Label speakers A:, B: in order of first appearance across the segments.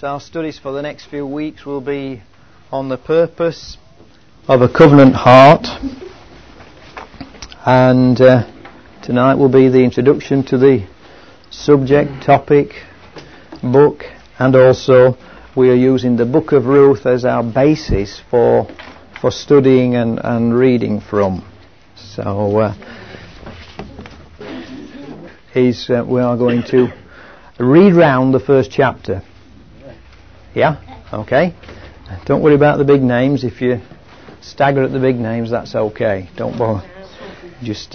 A: So our studies for the next few weeks will be on the purpose of a covenant heart, and tonight will be the introduction to the subject, topic, book, and also we are using the Book of Ruth as our basis for studying and reading from. So we are going to read round the first chapter. Yeah? Okay. Don't worry about the big names. If you stagger at the big names, that's okay. Don't bother. Just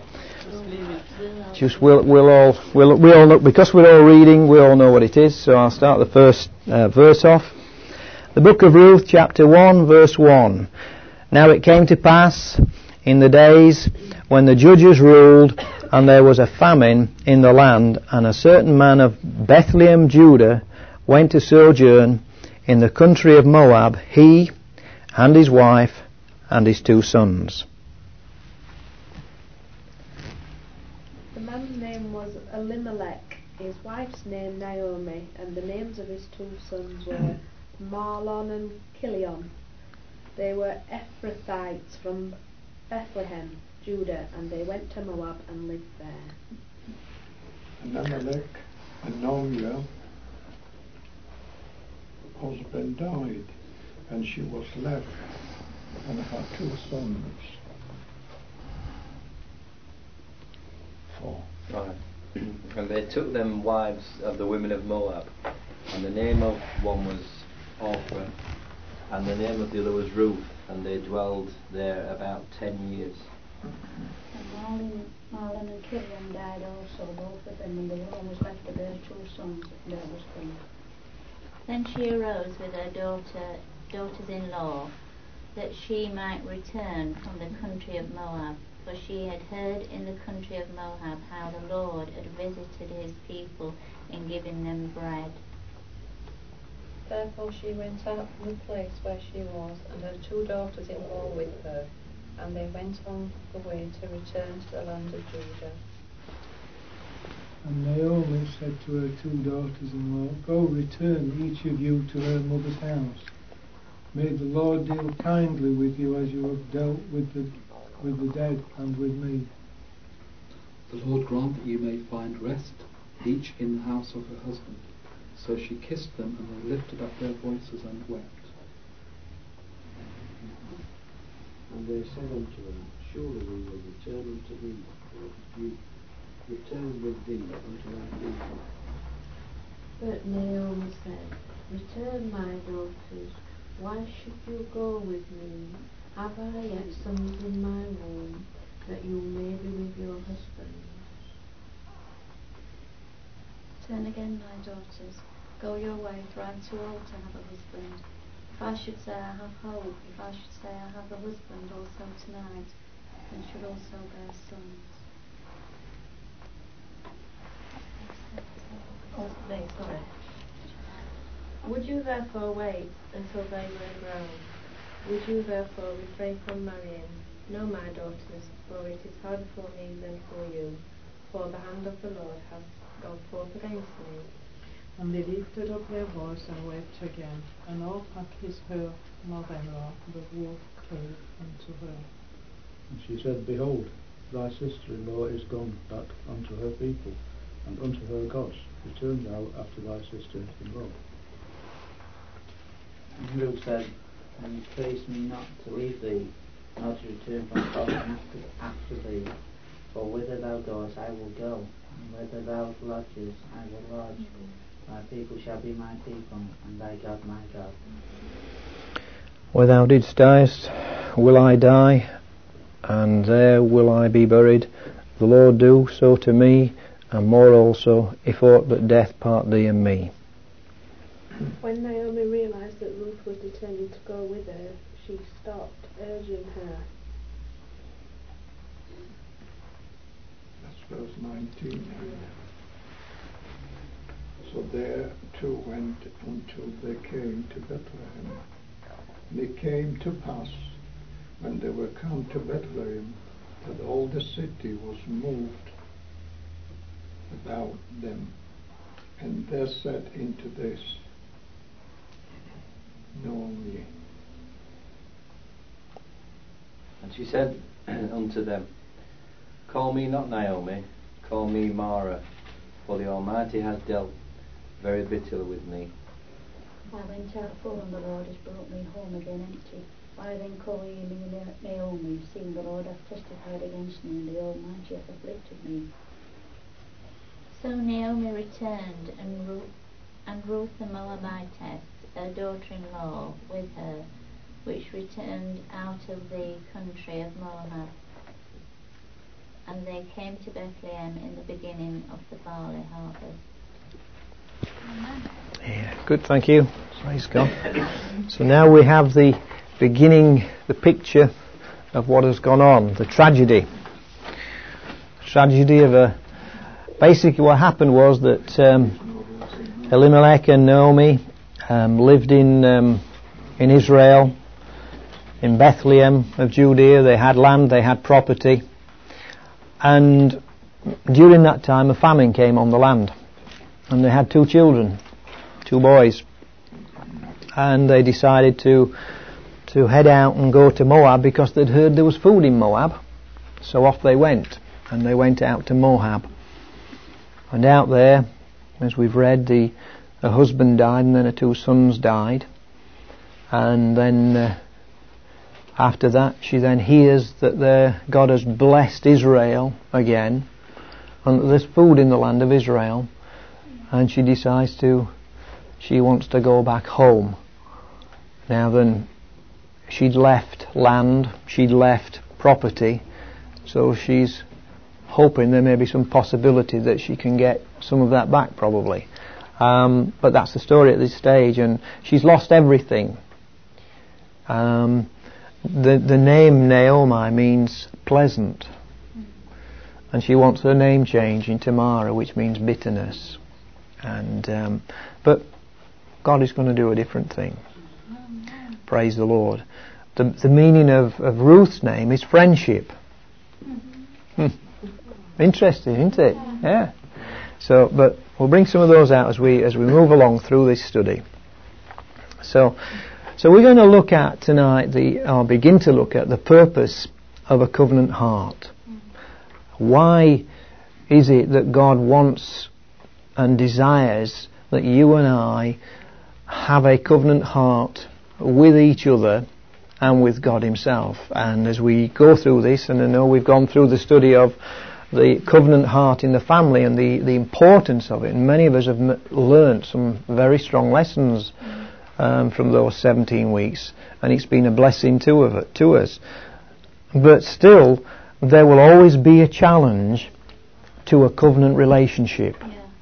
A: we'll all know, because we're all reading, we all know what it is. So I'll start the first verse off. The Book of Ruth, chapter 1, verse 1. Now it came to pass in the days when the judges ruled, and there was a famine in the land, and a certain man of Bethlehem, Judah, went to sojourn in the country of Moab, he and his wife and his 2 sons.
B: The man's name was Elimelech, his wife's name Naomi, and the names of his 2 sons were Mahlon and Chilion. They were Ephrathites from Bethlehem, Judah, and they went to Moab and lived there.
C: Elimelech and Naomi, husband died, and she was left and her 2 sons. 4.
D: Right. And they took them wives of the women of Moab, and the name of one was Orpah, and the name of the other was Ruth, and they dwelled there about 10 years.
E: And Mahlon and Chilion died also, both of them, and the woman was left with her 2 sons and her husband.
F: Then she arose with her daughters-in-law, that she might return from the country of Moab, for she had heard in the country of Moab how the Lord had visited his people in giving them bread.
B: Therefore she went out from the place where she was, and her 2 daughters-in-law with her, and they went on the way to return to the land of Judah.
G: And Naomi said to her 2 daughters-in-law, Go, return each of you to her mother's house. May the Lord deal kindly with you as you have dealt with the dead and with me.
H: The Lord grant that you may find rest, each in the house of her husband. So she kissed them, and they lifted up their voices and wept.
I: And they said unto her, Surely we will return unto thee, you return with thee unto our people.
J: But Naomi said, Return, my daughters, why should you go with me? Have I yet sons in my womb, that you may be with your husbands?
E: Turn again, my daughters, go your way, for I am too old to have a husband. If I should say I have hope, if I should say I have a husband also tonight, then should also bear sons.
B: Sorry. Would you therefore wait until they were grown? Would you therefore refrain from marrying? No, my daughters, for it is harder for me than for you, for the hand of the Lord has gone forth against me.
K: And they lifted up their voice and wept again, and Orpah kissed her mother-in-law, but woe came unto her.
I: And she said, Behold, thy sister-in-law is gone back unto her people, and unto her gods. Return thou after thy sister-in-law.
L: And Ruth said, And praise me not to leave thee, nor to return from following after thee. For whither thou goest I will go, and whither thou lodgest I will lodge. Thy people shall be my people, and thy God my God.
A: Where thou didst die, will I die, and there will I be buried. The Lord do so to me, and more also, if aught but death part thee and me.
B: When Naomi realized that Ruth was determined to go with her, she stopped, urging her.
C: That's verse 19. So there 2 went until they came to Bethlehem. And it came to pass, when they were come to Bethlehem, that all the city was moved about them, and there said into this, Naomi.
D: And she said unto them, Call me not Naomi, call me Mara, for the Almighty has dealt very bitterly with me.
F: I went out full, and the Lord has brought me home again empty. Why then call ye me Naomi, seeing the Lord hath testified against me, and the Almighty hath afflicted me? So Naomi returned, and Ruth the Moabitess, her daughter-in-law, with her, which returned out of the country of Moab. And they came to Bethlehem in the beginning of the barley harvest. Amen.
A: Yeah, good, thank you. Praise God. So now we have the beginning, the picture of what has gone on, the tragedy. Tragedy of basically what happened was that Elimelech and Naomi lived in Israel, in Bethlehem of Judea. They had land, they had property, and during that time a famine came on the land, and they had 2 children, 2 boys, and they decided to head out and go to Moab because they'd heard there was food in Moab. So off they went, and they went out to Moab. And out there, as we've read, the husband died, and then her 2 sons died. And then after that, she then hears that God has blessed Israel again, and that there's food in the land of Israel. And she decides she wants to go back home. Now then, she'd left land, she'd left property, so she's hoping there may be some possibility that she can get some of that back, probably. But that's the story at this stage, and she's lost everything. The name Naomi means pleasant, and she wants her name changed into Mara, which means bitterness. And but God is going to do a different thing. Praise the Lord. The meaning of Ruth's name is friendship. Interesting, isn't it? Yeah. So, but we'll bring some of those out as we move along through this study. So we're going to look at tonight begin to look at the purpose of a covenant heart. Why is it that God wants and desires that you and I have a covenant heart with each other and with God Himself? And as we go through this, and I know we've gone through the study of the covenant heart in the family and the importance of it, and many of us have learnt some very strong lessons from those 17 weeks, and it's been a blessing to us. But still, there will always be a challenge to a covenant relationship.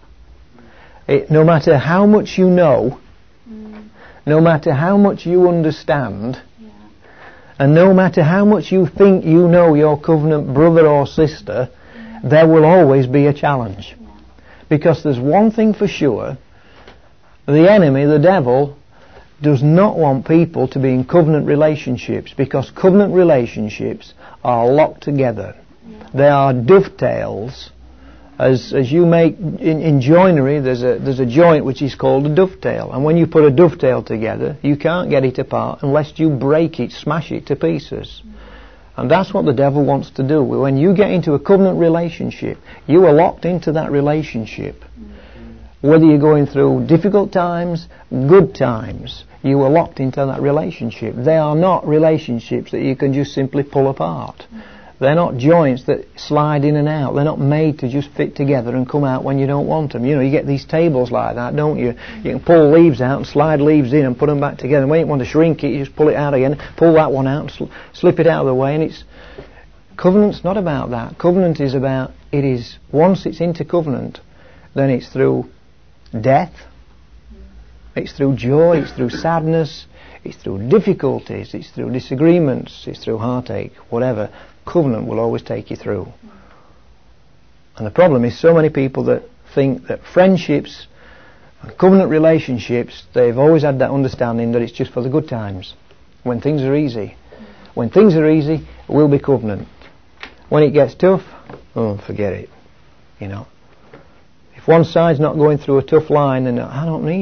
A: No matter how much you know, no matter how much you understand, and no matter how much you think you know your covenant brother or sister, there will always be a challenge. Because there's one thing for sure: the enemy, the devil, does not want people to be in covenant relationships, because covenant relationships are locked together. They are dovetails. As you make in joinery, there's a joint which is called a dovetail, and when you put a dovetail together, you can't get it apart unless you break it, smash it to pieces. And that's what the devil wants to do. When you get into a covenant relationship, you are locked into that relationship. Whether you're going through difficult times, good times, you are locked into that relationship. They are not relationships that you can just simply pull apart. They're not joints that slide in and out. They're not made to just fit together and come out when you don't want them. You know, you get these tables like that, don't you? You can pull leaves out and slide leaves in and put them back together. And when you want to shrink it, you just pull it out again, pull that one out, and slip it out of the way. And covenant's not about that. Covenant is about, once it's into covenant, then it's through death, it's through joy, it's through sadness, it's through difficulties, it's through disagreements, it's through heartache, whatever. Covenant will always take you through. And the problem is so many people that think that friendships and covenant relationships, they've always had that understanding that it's just for the good times, when things are easy. When things are easy, it will be covenant. When it gets tough, forget it. You know, if one side's not going through a tough line, then I don't need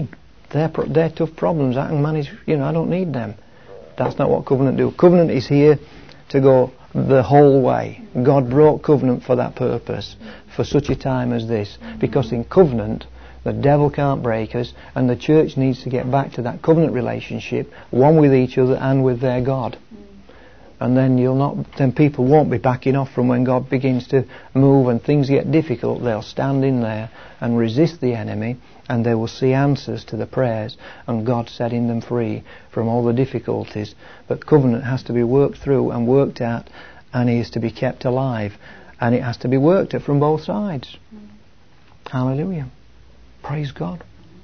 A: They're tough problems. I can manage, I don't need them. That's not what covenant do. Covenant is here to go the whole way. God brought covenant for that purpose, for such a time as this. Because in covenant, the devil can't break us, and the church needs to get back to that covenant relationship, one with each other and with their God. And then people won't be backing off from when God begins to move and things get difficult. They'll stand in there and resist the enemy, and they will see answers to the prayers, and God setting them free from all the difficulties. But covenant has to be worked through and worked at, and he is to be kept alive, and it has to be worked at from both sides. Hallelujah. Praise God.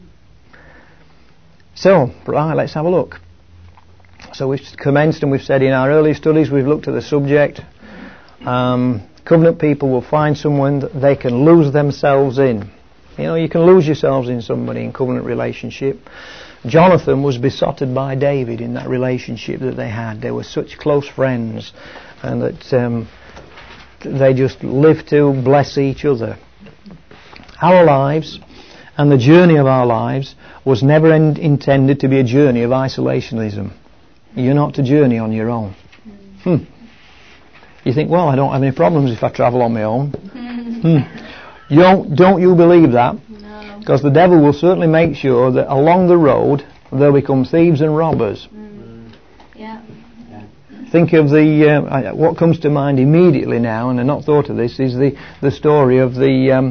A: So, right, let's have a look. So we've commenced, and we've said in our early studies we've looked at the subject. Covenant people will find someone that they can lose themselves in. You can lose yourselves in somebody in covenant relationship. Jonathan was besotted by David in that relationship that they had. They were such close friends, and that they just lived to bless each other. Our lives and the journey of our lives was never intended to be a journey of isolationism. You're not to journey on your own. You think, well, I don't have any problems if I travel on my own. Don't you believe that?
E: No.
A: Because the devil will certainly make sure that along the road they'll become thieves and robbers.
E: Yeah.
A: Think of what comes to mind immediately now, and I've not thought of this, is the story of the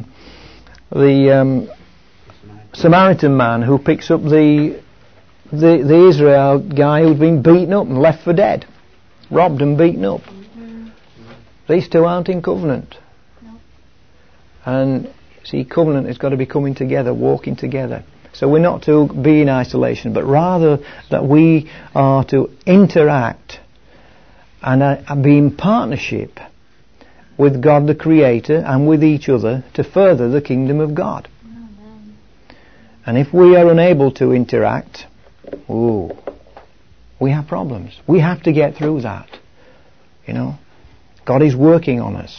A: Samaritan man who picks up the Israel guy who'd been beaten up and left for dead, robbed and beaten up. These two aren't in covenant.
E: No.
A: And see, covenant has got to be coming together, walking together. So we're not to be in isolation, but rather that we are to interact and be in partnership with God the Creator and with each other to further the kingdom of God.
E: Amen.
A: And if we are unable to interact, we have problems. We have to get through that. God is working on us.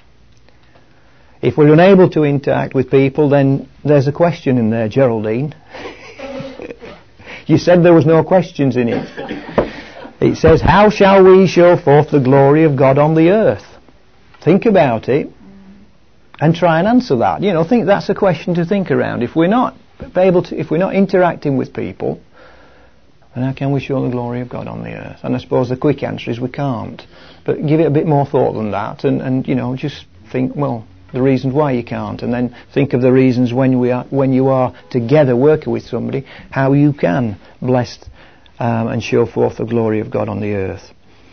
A: If we're unable to interact with people, then there's a question in there, Geraldine. You said there was no questions in it. It says, how shall we show forth the glory of God on the earth? Think about it and try and answer that. Think that's a question to think around. If we're not interacting with people, then how can we show the glory of God on the earth? And I suppose the quick answer is we can't. But give it a bit more thought than that, and just think, well, the reasons why you can't, and then think of the reasons when you are together working with somebody, how you can bless and show forth the glory of God on the earth.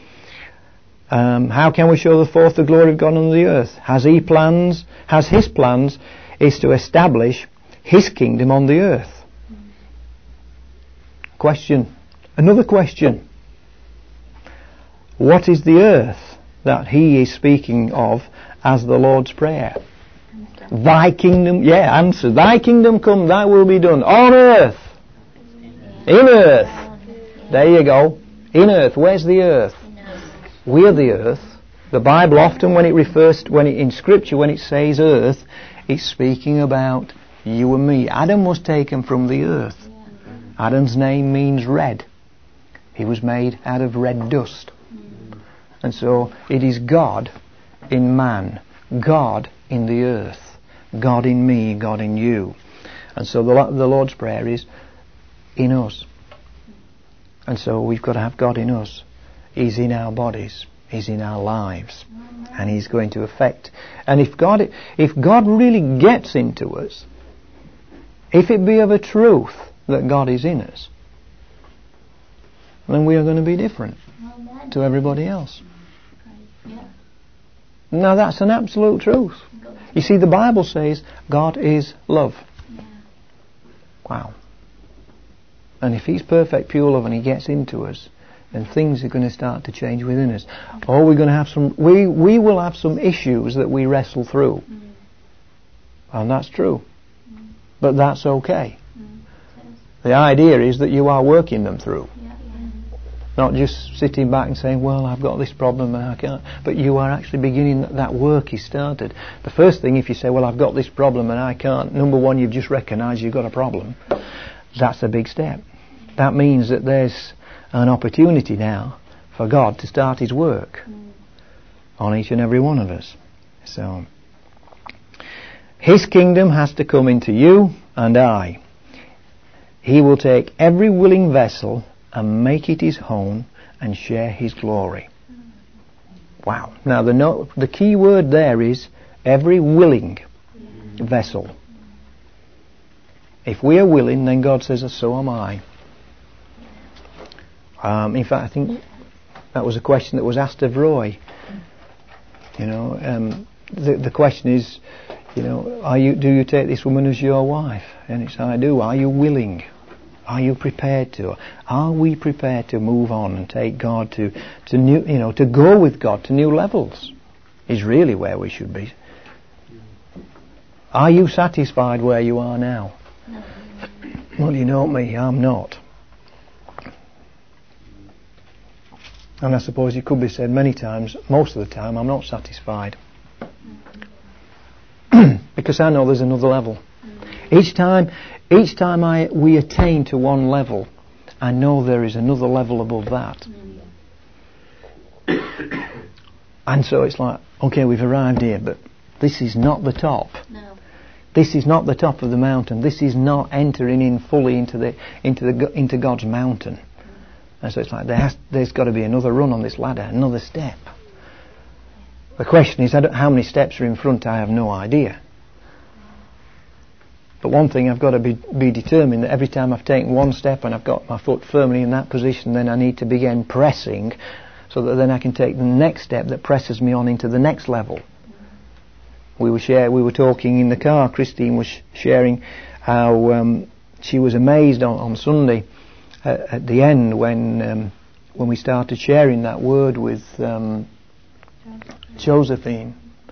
A: How can we show forth the glory of God on the earth? His plans is to establish His kingdom on the earth. Question. Another question. What is the earth that He is speaking of as the Lord's Prayer? Thy kingdom, answer. Thy kingdom come, thy will be done on earth. In earth. There you go. In earth. Where's the earth? We're the earth. The Bible often in Scripture when it says earth, it's speaking about you and me. Adam was taken from the earth. Adam's name means red. He was made out of red dust. And so it is God in man, God in the earth, God in me, God in you. And so the Lord's Prayer is in us. And so we've got to have God in us. He's in our bodies. He's in our lives. And He's going to affect. And if God really gets into us, if it be of a truth that God is in us, then we are going to be different to everybody else. Now that's an absolute truth. You see, the Bible says God is love. Wow. And if He's perfect pure love and He gets into us, then things are going to start to change within us. Or we're going to have we will have some issues that we wrestle through. And that's true. But that's okay. The idea is that you are working them through. Not just sitting back and saying, well, I've got this problem and I can't. But you are actually beginning, that work is started. The first thing, if you say, well, I've got this problem and I can't, number one, you've just recognised you've got a problem. That's a big step. That means that there's an opportunity now for God to start His work on each and every one of us. So, His kingdom has to come into you and I. He will take every willing vessel and make it His own and share His glory. Wow. Now the key word there is every willing vessel. If we are willing, then God says, so am I. In fact, I think that was a question that was asked of Roy. The question is, do you take this woman as your wife? And it's, I do. Are you willing? Are you prepared to? Are we prepared to move on and take God to new, to go with God to new levels? Is really where we should be. Are you satisfied where you are now?
F: No.
A: Well, you know me, I'm not. And I suppose it could be said many times, most of the time, I'm not satisfied. Because I know there's another level. Each time we attain to one level, I know there is another level above that. And so it's like, okay, we've arrived here, but this is not the top.
F: No.
A: This is not the top of the mountain. This is not entering in fully into God's mountain. And so it's like there's got to be another run on this ladder, another step. The question is, how many steps are in front? I have no idea. But one thing, I've got to be determined that every time I've taken one step and I've got my foot firmly in that position, then I need to begin pressing, so that then I can take the next step that presses me on into the next level. We were talking in the car. Christine was sharing how she was amazed on Sunday at the end when we started sharing that word with Josephine.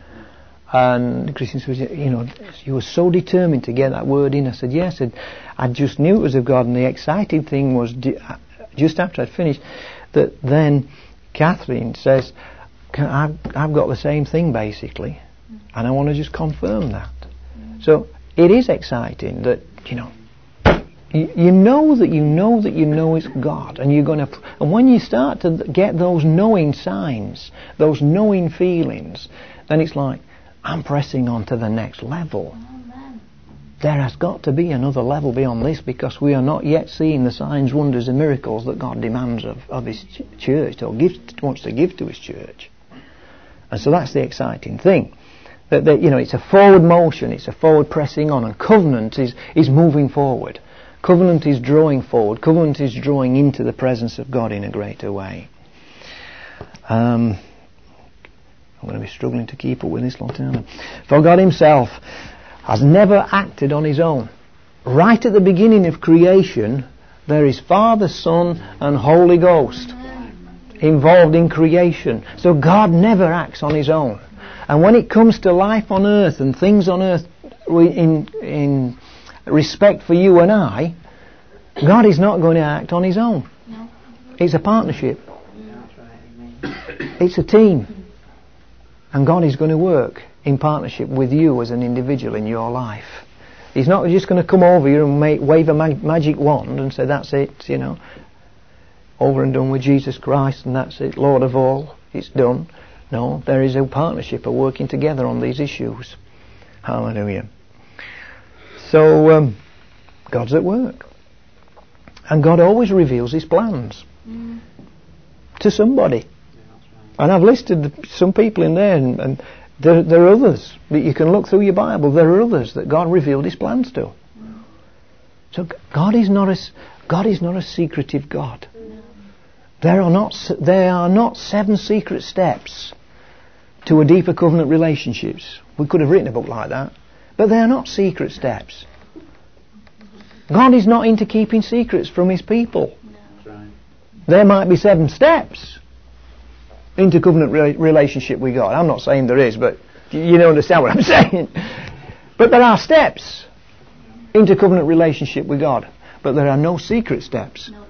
A: And Christine said, you were so determined to get that word in. I said, yes. I just knew it was of God. And the exciting thing was, just after I'd finished, that then Catherine says, I've got the same thing basically. And I want to just confirm that. So it is exciting that, you know it's God, and you're going to. And when you start to get those knowing signs, those knowing feelings, then it's like, I'm pressing on to the next level.
F: Amen.
A: There has got to be another level beyond this, because we are not yet seeing the signs, wonders, and miracles that God demands of His church, or wants to give to His church. And so that's the exciting thing. That it's a forward motion, it's a forward pressing on, and covenant is moving forward. Covenant is drawing forward. Covenant is drawing into the presence of God in a greater way. I'm going to be struggling to keep up with this lot, aren't I? For God Himself has never acted on His own. Right at the beginning of creation, there is Father, Son, and Holy Ghost involved in creation. So God never acts on His own. And when it comes to life on earth and things on earth in respect for you and I, God is not going to act on His own.
F: No.
A: It's a partnership. It's a team. And God is going to work in partnership with you as an individual in your life. He's not just going to come over you and wave a magic wand and say, that's it, over and done with Jesus Christ, and that's it, Lord of all, it's done. No, there is a partnership of working together on these issues. Hallelujah. So, God's at work. And God always reveals His plans to somebody. And I've listed some people in there, and there are others that you can look through your Bible. There are others that God revealed His plans to. So God is not a secretive God. There are not 7 secret steps to a deeper covenant relationships. We could have written a book like that. But they are not secret steps. God is not into keeping secrets from His people.
L: Right.
A: There might be 7 steps into covenant relationship with God. I'm not saying there is, but you don't understand what I'm saying. But there are steps into covenant relationship with God. But there are no secret steps.
F: No.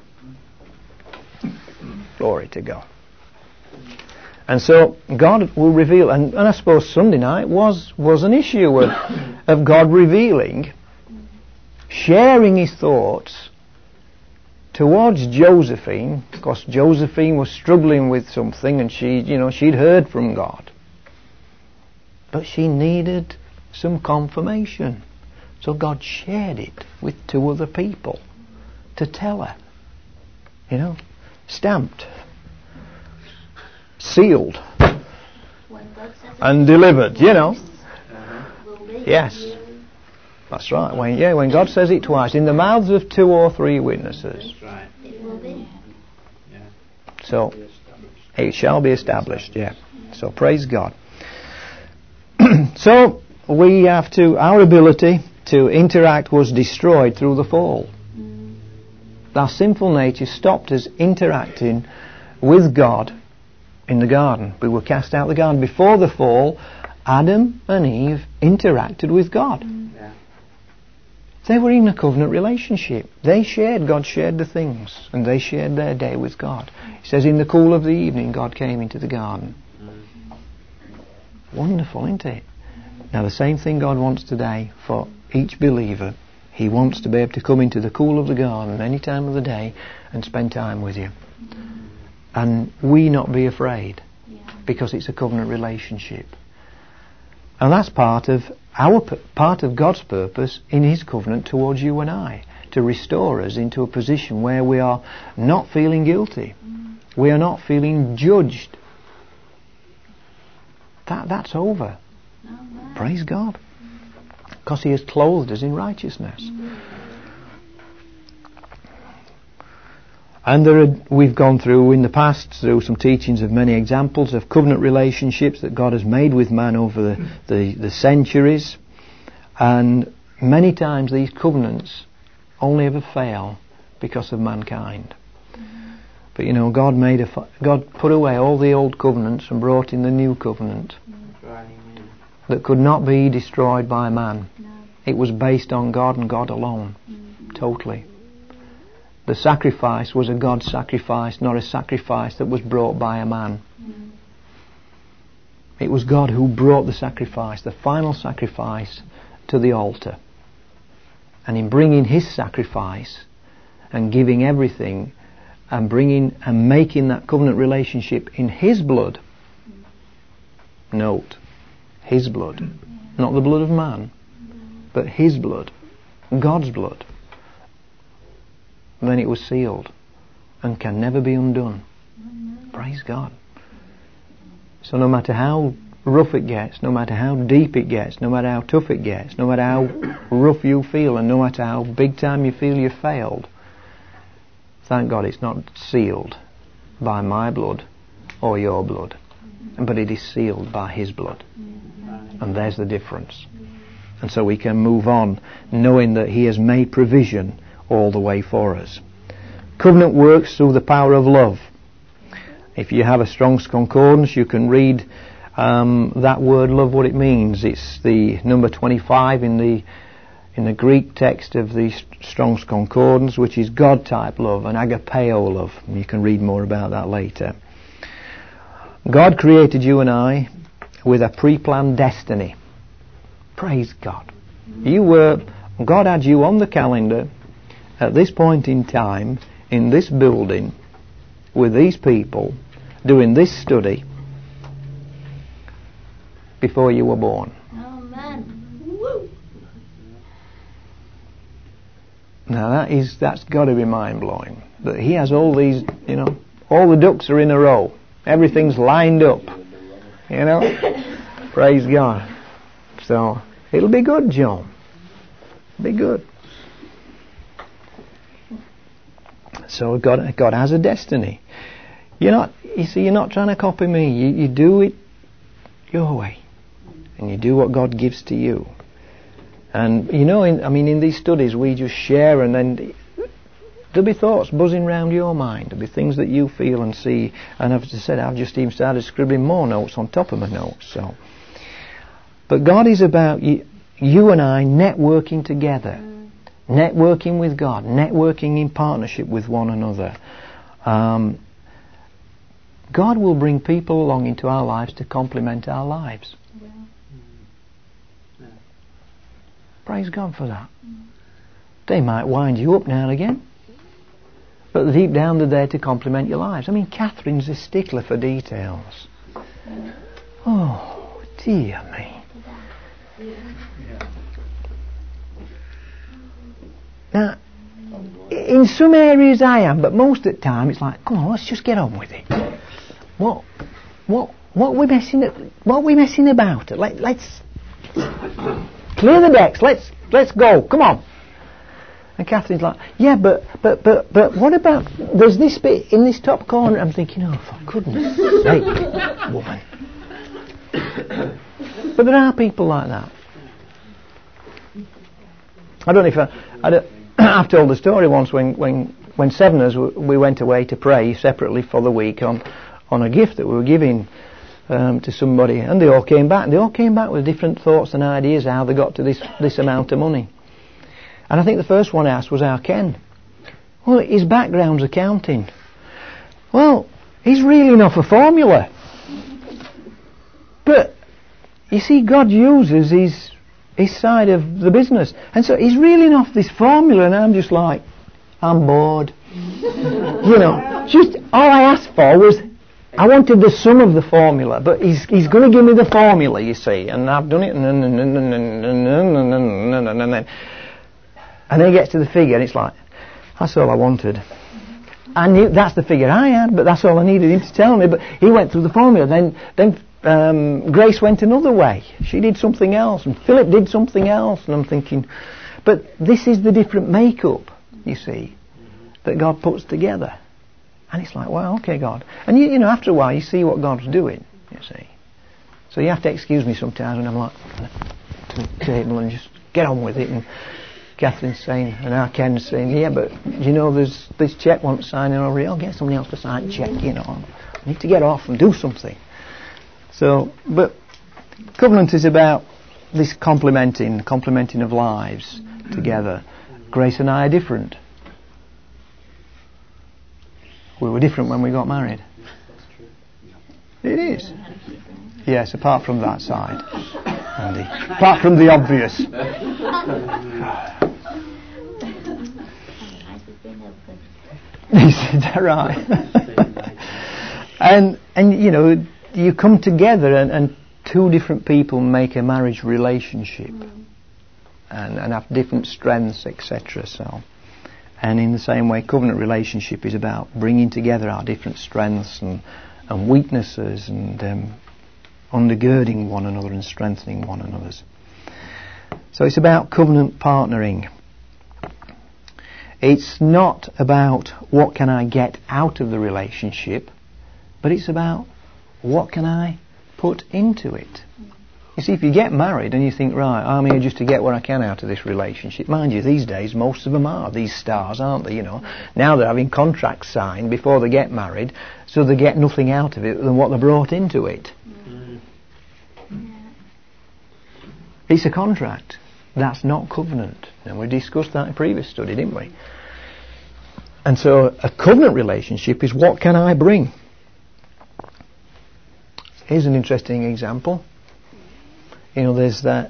A: Glory to God. And so God will reveal, and I suppose Sunday night was an issue of God revealing sharing his thoughts towards Josephine, because Josephine was struggling with something and she'd heard from God. But she needed some confirmation. So God shared it with 2 other people to tell her. Stamped, sealed, and delivered, Yes. That's right. When God says it twice, in the mouths of 2 or 3 witnesses.
L: That's right.
F: It will be.
A: So, it shall be established, So, praise God. So, we have to, our ability to interact was destroyed through the fall. Our sinful nature stopped us interacting with God in the garden. We were cast out of the garden. Before the fall, Adam and Eve interacted with God. They were in a covenant relationship. God shared the things, and they shared their day with God. It says, in the cool of the evening, God came into the garden. Wonderful, isn't it? Now, the same thing God wants today for each believer. He wants to be able to come into the cool of the garden any time of the day and spend time with you. And we not be afraid, because it's a covenant relationship. And that's part of God's purpose in His covenant towards you and I, to restore us into a position where we are not feeling guilty. We are not feeling judged. That's over. Praise God. Because He has clothed us in righteousness. And we've gone through in the past through some teachings of many examples of covenant relationships that God has made with man over the centuries. And many times these covenants only ever fail because of mankind. But God put away all the old covenants and brought in the new covenant that could not be destroyed by man. It was based on God and God alone, totally. The sacrifice was a God sacrifice, not a sacrifice that was brought by a man. It was God who brought the sacrifice, the final sacrifice, to the altar. And in bringing His sacrifice and giving everything and bringing and making that covenant relationship in His blood, note, His blood, not the blood of man, but His blood, God's blood. And then it was sealed and can never be undone. Praise God. So no matter how rough it gets, no matter how deep it gets, no matter how tough it gets, no matter how rough you feel, and no matter how big time you feel you failed, thank God it's not sealed by my blood or your blood, but it is sealed by His blood. And there's the difference. And so we can move on knowing that He has made provision all the way for us. Covenant works through the power of love. If you have a Strong's Concordance, you can read that word love, what it means. It's the number 25 in the Greek text of the Strong's Concordance, which is God-type love, and agapeo love. You can read more about that later. God created you and I with a pre-planned destiny. Praise God. God had you on the calendar at this point in time, in this building, with these people, doing this study, before you were born.
F: Amen. Woo.
A: Now that's got to be mind-blowing. That He has all these, all the ducks are in a row. Everything's lined up. Praise God. So, it'll be good, John. Be good. So God has a destiny. You're not trying to copy me. You do it your way. And you do what God gives to you. And in these studies we just share, and then there'll be thoughts buzzing around your mind. There'll be things that you feel and see. And as I said, I've just even started scribbling more notes on top of my notes. So, but God is about you and I networking together. Networking with God, networking in partnership with one another. God will bring people along into our lives to complement our lives. Praise God for that. They might wind you up now and again. But deep down they're there to complement your lives. I mean, Catherine's a stickler for details. Oh, dear me. Now, in some areas I am, but most of the time it's like, come on, let's just get on with it. What we messing about? Let's clear the decks. Let's go. Come on. And Catherine's like, yeah, but what about? There's this bit in this top corner. I'm thinking, oh, for goodness sake, woman. But there are people like that. I don't know if I've told the story once when seven of us we went away to pray separately for the week on a gift that we were giving to somebody, and they all came back. They all came back with different thoughts and ideas how they got to this amount of money. And I think the first one asked was our Ken. Well, his background's accounting. Well, he's reeling off a formula. But you see, God uses his side of the business, and so he's reeling off this formula, and I'm just like, I'm bored. Just all I asked for was I wanted the sum of the formula, but he's going to give me the formula, you see, and I've done it, and then he gets to the figure, and it's like, that's all I wanted. I knew that's the figure I had, but that's all I needed him to tell me. But he went through the formula. Then Grace went another way. She did something else, and Philip did something else, and I'm thinking, but this is the different makeup, you see, that God puts together. And it's like, well, okay, God. And you know, after a while, you see what God's doing, you see. So you have to excuse me sometimes when I'm like, to the table and just get on with it. And Catherine's saying, and our Ken's saying, yeah, but you know, there's this cheque wants signing over here. I'll get somebody else to sign a cheque, you know. I need to get off and do something. So, but covenant is about this complementing of lives together. Grace and I are different. We were different when we got married. It is. Yes, apart from that side, Andy. Apart from the obvious. Is that right? and you know, you come together and two different people make a marriage relationship and have different strengths, etc. So, and in the same way, covenant relationship is about bringing together our different strengths and weaknesses and undergirding one another and strengthening one another's. So it's about covenant partnering. It's not about what can I get out of the relationship, but it's about what can I put into it. You see, if you get married and you think, right, I'm here just to get what I can out of this relationship. Mind you, these days most of them are these stars, aren't they? You know, now they're having contracts signed before they get married, so they get nothing out of it than what they brought into it. It's a contract. That's not covenant. And we discussed that in a previous study, didn't we? And so a covenant relationship is what can I bring? Here's an interesting example. You know, there's a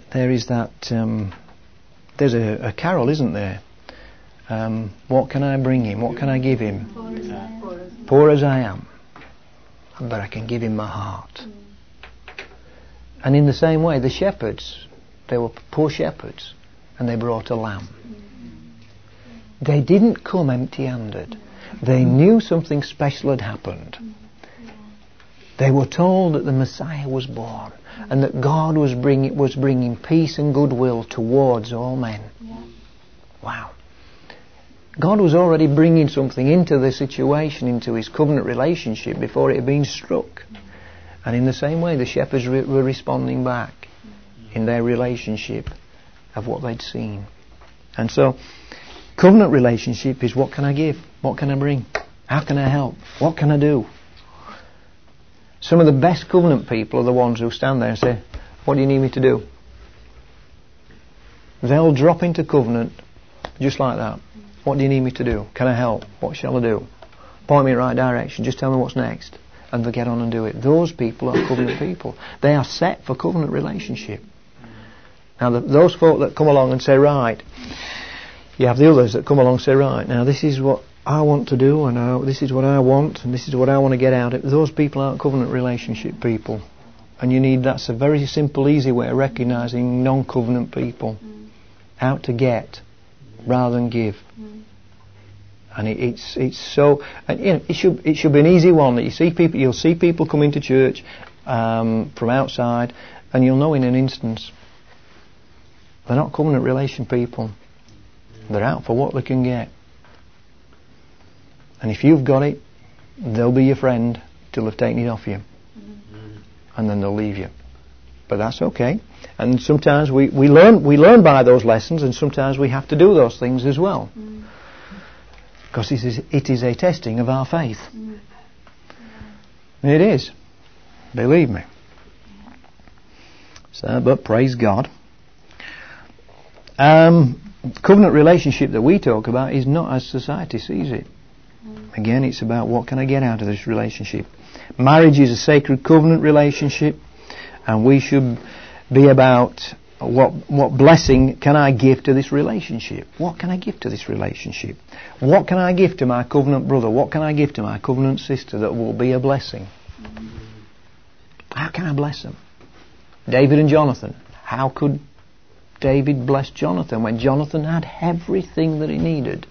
A: carol, isn't there? What can I bring him? What can I give him? Poor as I am. But I can give him my heart. And in the same way, the shepherds, they were poor shepherds, and they brought a lamb. They didn't come empty-handed. They knew something special had happened. They were told that the Messiah was born and that God was bringing peace and goodwill towards all men. Wow. God was already bringing something into the situation, into his covenant relationship before it had been struck. And in the same way, the shepherds were responding back in their relationship of what they'd seen. And so, covenant relationship is what can I give? What can I bring? How can I help? What can I do? Some of the best covenant people are the ones who stand there and say, what do you need me to do? They'll drop into covenant just like that. What do you need me to do? Can I help? What shall I do? Point me in the right direction. Just tell me what's next. And they'll get on and do it. Those people are covenant people. They are set for covenant relationship. Now those folk that come along and say, right, You have the others that come along and say, right, now this is what I want to do, and this is what I want, and this is what I want to get out of it. Those people aren't covenant relationship people. And that's a very simple, easy way of recognising non-covenant people. Out to get rather than give. And it's so, and it should be an easy one that you'll see people come into church from outside, and you'll know in an instance they're not covenant relation people. They're out for what they can get. And if you've got it, they'll be your friend till they've taken it off you. And then they'll leave you. But that's okay. And sometimes we learn by those lessons, and sometimes we have to do those things as well. Because it is a testing of our faith. It is. Believe me. So, but praise God. Covenant relationship that we talk about is not as society sees it. Again, it's about what can I get out of this relationship. Marriage is a sacred covenant relationship, and we should be about what blessing can I give to this relationship? What can I give to this relationship? What can I give to my covenant brother? What can I give to my covenant sister that will be a blessing? How can I bless them? David and Jonathan. How could David bless Jonathan when Jonathan had everything that he needed?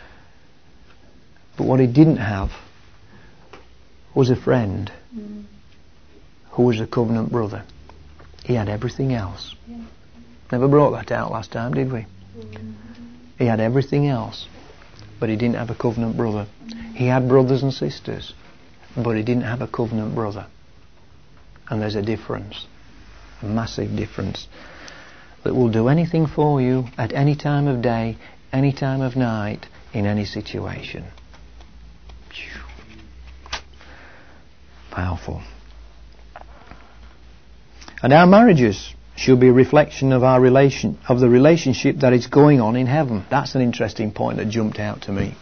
A: But what he didn't have was a friend who was a covenant brother. He had everything else. Never brought that out last time, did we? He had everything else, but he didn't have a covenant brother. He had brothers and sisters, but he didn't have a covenant brother. And there's a difference, a massive difference, that will do anything for you at any time of day, any time of night, in any situation. Powerful. And our marriages should be a reflection of the relationship that is going on in heaven. That's an interesting point that jumped out to me.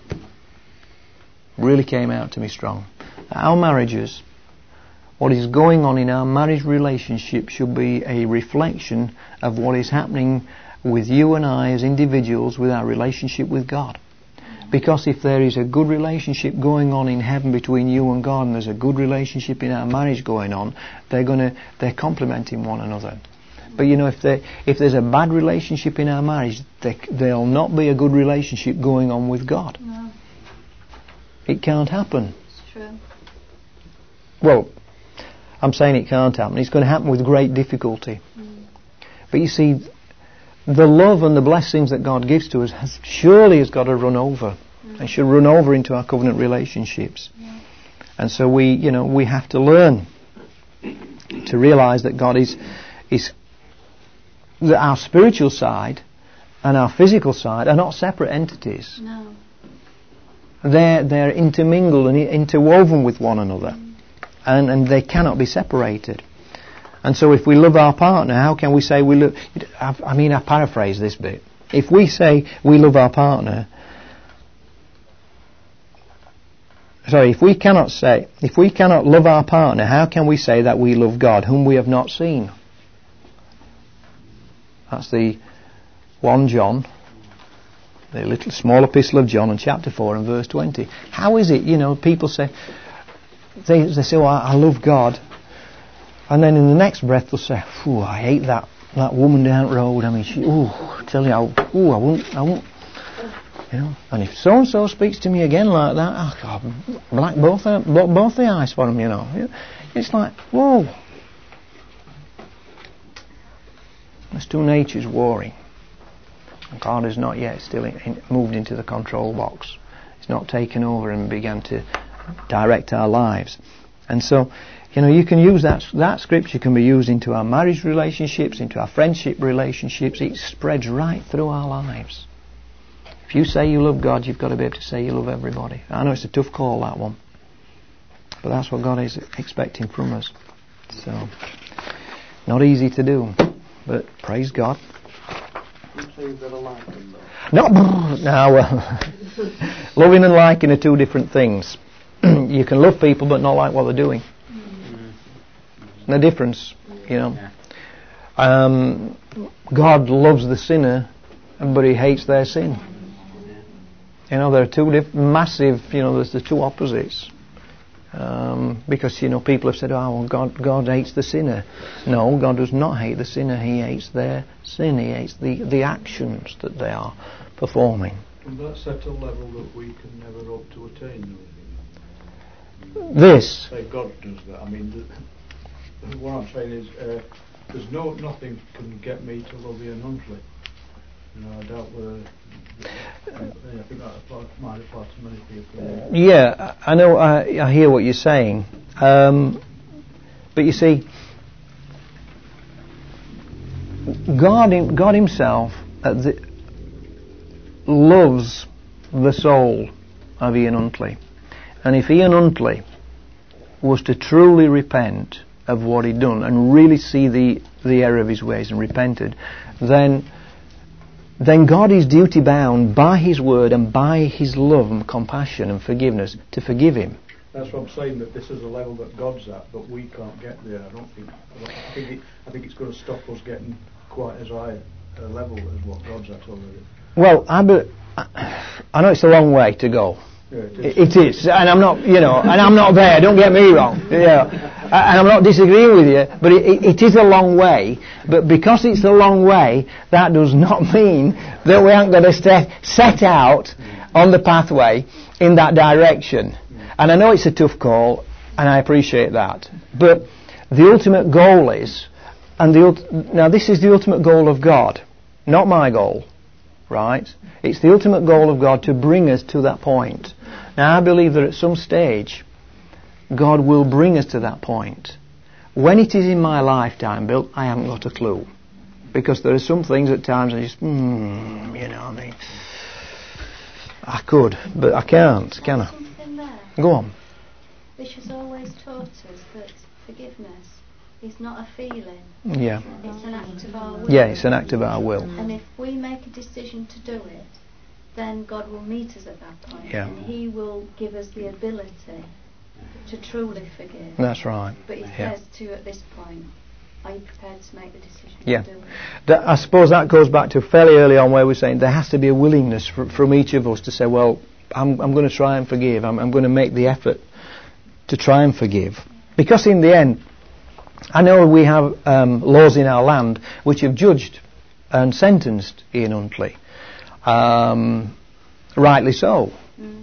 A: Really came out to me strong. Our marriages, what is going on in our marriage relationship, should be a reflection of what is happening with you and I as individuals with our relationship with God. Because if there is a good relationship going on in heaven between you and God, and there's a good relationship in our marriage going on, they're complementing one another. But if there's a bad relationship in our marriage, there'll not be a good relationship going on with God. No. It can't happen.
E: It's true.
A: Well, I'm saying it can't happen. It's going to happen with great difficulty. But you see, the love and the blessings that God gives to us surely has got to run over. It should run over into our covenant relationships. And so we have to learn to realise that God is that our spiritual side and our physical side are not separate entities.
E: No.
A: They're intermingled and interwoven with one another, and they cannot be separated. And so if we love our partner, how can we say we love... I paraphrase this bit. If we say we love our partner... if we cannot love our partner, how can we say that we love God, whom we have not seen? That's the 1 John, the little small epistle of John, in chapter 4 and verse 20. How is it, people say... They say, well, I love God. And then in the next breath they'll say, I hate that woman down the road. I mean, I tell you, I won't. And if so and so speaks to me again like that, I'll black both the eyes for them. It's like, whoa. There's two natures warring. And God has not yet still moved into the control box. He's not taken over and began to direct our lives. And so, you can use that scripture can be used into our marriage relationships, into our friendship relationships. It spreads right through our lives. If you say you love God, you've got to be able to say you love everybody. I know it's a tough call, that one. But that's what God is expecting from us. So, not easy to do. But praise God.
I: So you've got to like them,
A: No,
I: though.
A: loving and liking are two different things. You can love people but not like what they're doing. The difference, God loves the sinner but He hates their sin. You know, there are two massive, there's the two opposites. Because, people have said, oh, well, God hates the sinner. No, God does not hate the sinner. He hates their sin. He hates the actions that they are performing.
I: And that's at a level that we can never hope to attain.
A: This.
I: Say God does that. I mean, what I'm saying is, there's nothing can get me to love Ian Huntley. I doubt whether. I think that might apply to many people.
A: Yeah, I know. I hear what you're saying, but you see, God Himself loves the soul of Ian Huntley, and if Ian Huntley was to truly repent of what he'd done and really see the error of his ways and repented, then God is duty bound by His word and by His love and compassion and forgiveness to forgive him.
I: That's what I'm saying, that this is a level that God's at, but we can't get there. I think it's going to stop us getting quite as high a level as what God's at already.
A: Well, I know it's a long way to go.
I: Yeah,
A: it is, and I'm not, and I'm not there. Don't get me wrong. Yeah, and I'm not disagreeing with you, but it is a long way. But because it's a long way, that does not mean that we aren't going to set out on the pathway in that direction. And I know it's a tough call, and I appreciate that. But the ultimate goal is, now this is the ultimate goal of God, not my goal, right? It's the ultimate goal of God to bring us to that point. Now I believe that at some stage God will bring us to that point. When it is in my lifetime, Bill, I haven't got a clue. Because there are some things at times I just, I could, but I can't, can I? Go on.
E: Which has always taught us that forgiveness is not a feeling.
A: Yeah.
E: It's an act of our will.
A: Yeah, it's an act of our will.
E: And if we make a decision to do it, then God will meet us at that point.
A: Yeah.
E: And He will give us the ability to truly forgive.
A: That's right.
E: But He says at this point, are you prepared to make the decision
A: Yeah.
E: to do it?
A: I suppose that goes back to fairly early on where we're saying there has to be a willingness from each of us to say, well, I'm going to try and forgive. I'm going to make the effort to try and forgive. Because in the end, I know we have laws in our land which have judged and sentenced Ian Huntley. Rightly so.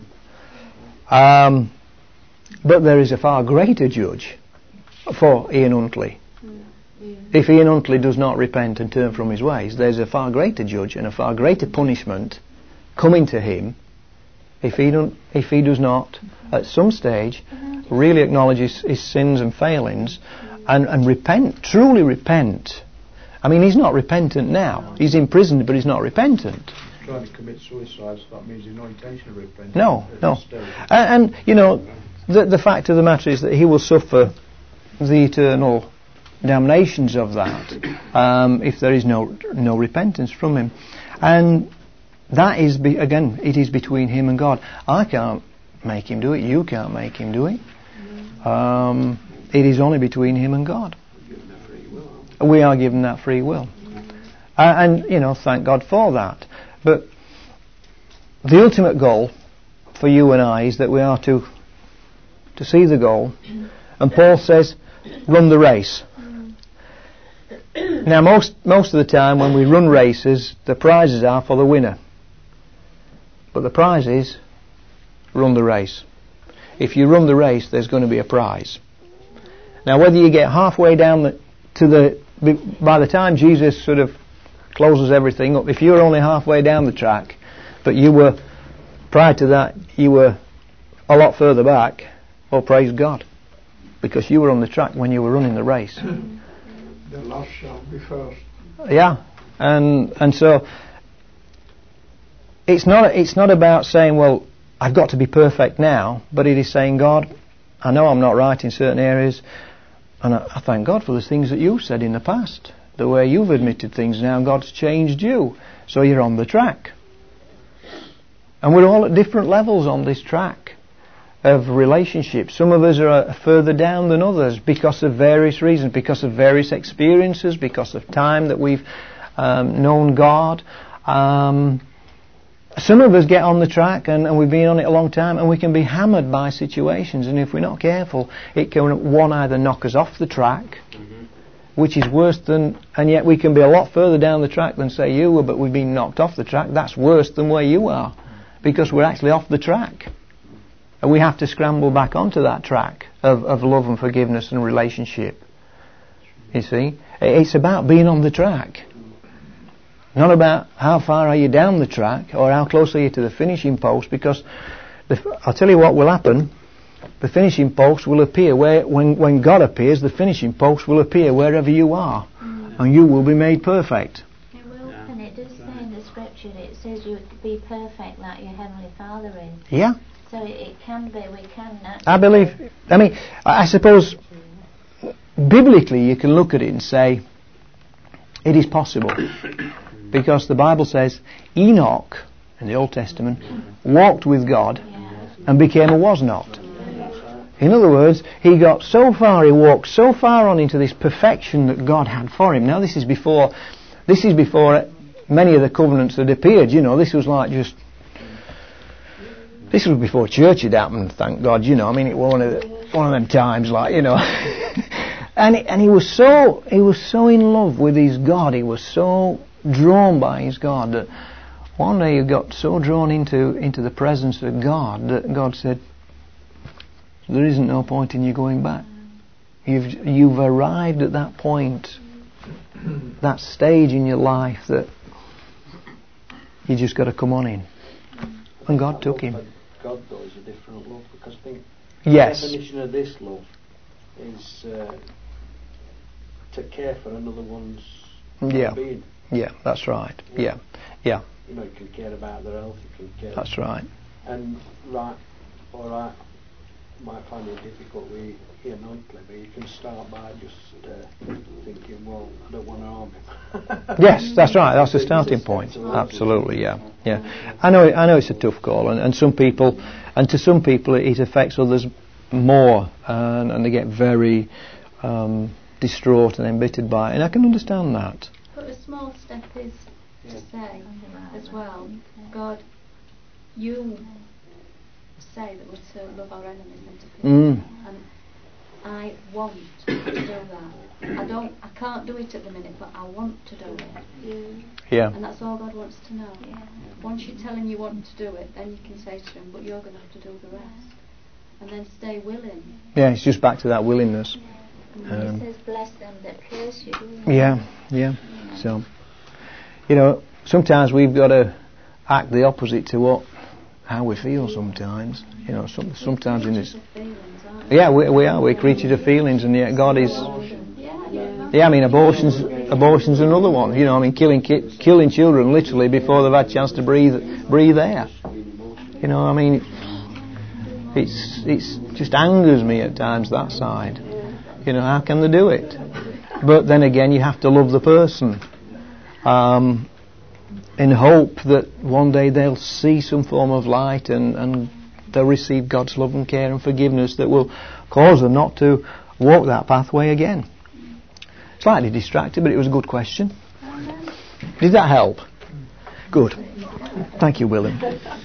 A: But there is a far greater judge for Ian Huntley. If Ian Huntley does not repent and turn from his ways, there's a far greater judge and a far greater punishment coming to him if he does not, at some stage, really acknowledge his sins and failings and repent, truly repent. I mean, he's not repentant now. He's imprisoned, but he's not repentant.
I: Trying to commit suicide, so that means he's no intention of repenting.
A: No. And the fact of the matter is that he will suffer the eternal damnations of that if there is no repentance from him. And that is, again, it is between him and God. I can't make him do it. You can't make him do it. It is only between him and God. We are given that free will. And thank God for that. But the ultimate goal for you and I is that we are to see the goal. And Paul says, run the race. Now, most of the time when we run races, the prizes are for the winner. But the prize is, run the race. If you run the race, there's going to be a prize. Now, whether you get halfway down by the time Jesus sort of closes everything up, if you're only halfway down the track, but prior to that, you were a lot further back, well, praise God. Because you were on the track when you were running the race.
C: The last shall be first.
A: Yeah. And so, it's not about saying, well, I've got to be perfect now, but it is saying, God, I know I'm not right in certain areas, and I thank God for the things that you've said in the past, the way you've admitted things. Now God's changed you, so you're on the track. And we're all at different levels on this track of relationships. Some of us are further down than others because of various reasons, because of various experiences, because of time that we've known God. Some of us get on the track and we've been on it a long time, and we can be hammered by situations, and if we're not careful, it can either knock us off the track, which is worse than, and yet we can be a lot further down the track than say you were, but we've been knocked off the track. That's worse than where you are, because we're actually off the track. And we have to scramble back onto that track of love and forgiveness and relationship. You see? It's about being on the track. Not about how far are you down the track or how close are you to the finishing post, because I'll tell you what will happen. The finishing post will appear when God appears, the finishing post will appear wherever you are, and you will be made perfect.
F: It will, and it does say in the scripture, it says you be perfect like your Heavenly Father is.
A: Yeah.
F: So it can be, we can
A: naturally. I suppose biblically you can look at it and say it is possible. Because the Bible says Enoch, in the Old Testament, walked with God and became a was not. In other words, he walked so far on into this perfection that God had for him. Now this is before many of the covenants had appeared. This was before church had happened, thank God. It was one of them times, and he was so in love with his God. He was so drawn by his God that one day he got so drawn into the presence of God that God said, there isn't no point in you going back. You've arrived at that point, that stage in your life that you just got to come on in. And God took him.
M: God though is a different love, because I think
A: yes.
M: The definition of this love is to care for another one's being.
A: Yeah, that's right. Yeah.
M: You can care about their health, you can care.
A: That's right.
M: And might find it difficult with monthly, but you can start by just thinking, well, I don't want to harm him.
A: Yes, that's right. That's the starting point. Absolutely, yeah. I know it's a tough call, and to some people it affects others more, and they get very distraught and embittered by it, and I can understand that.
E: But a small step is to say as well, God, you say that we're to love our enemies and to forgive them, and I want to do that. I can't do it at the minute, but I want to do it.
A: Yeah.
E: And that's all God wants to know. Once you tell him you want to do it, then you can say to him, but you're going to have to do the rest. And then stay willing.
A: Yeah, it's just back to that willingness.
F: It says, bless them that curse you.
A: Yeah. So, sometimes we've got to act the opposite to how we feel sometimes. Sometimes in this... Yeah, we are. We're creatures of feelings, and yet God is... Yeah, abortion's another one. Killing children literally before they've had a chance to breathe air. It's just angers me at times, that side. How can they do it? But then again, you have to love the person, in hope that one day they'll see some form of light and they'll receive God's love and care and forgiveness that will cause them not to walk that pathway again. Slightly distracted, but it was a good question. Did that help? Good. Thank you, William.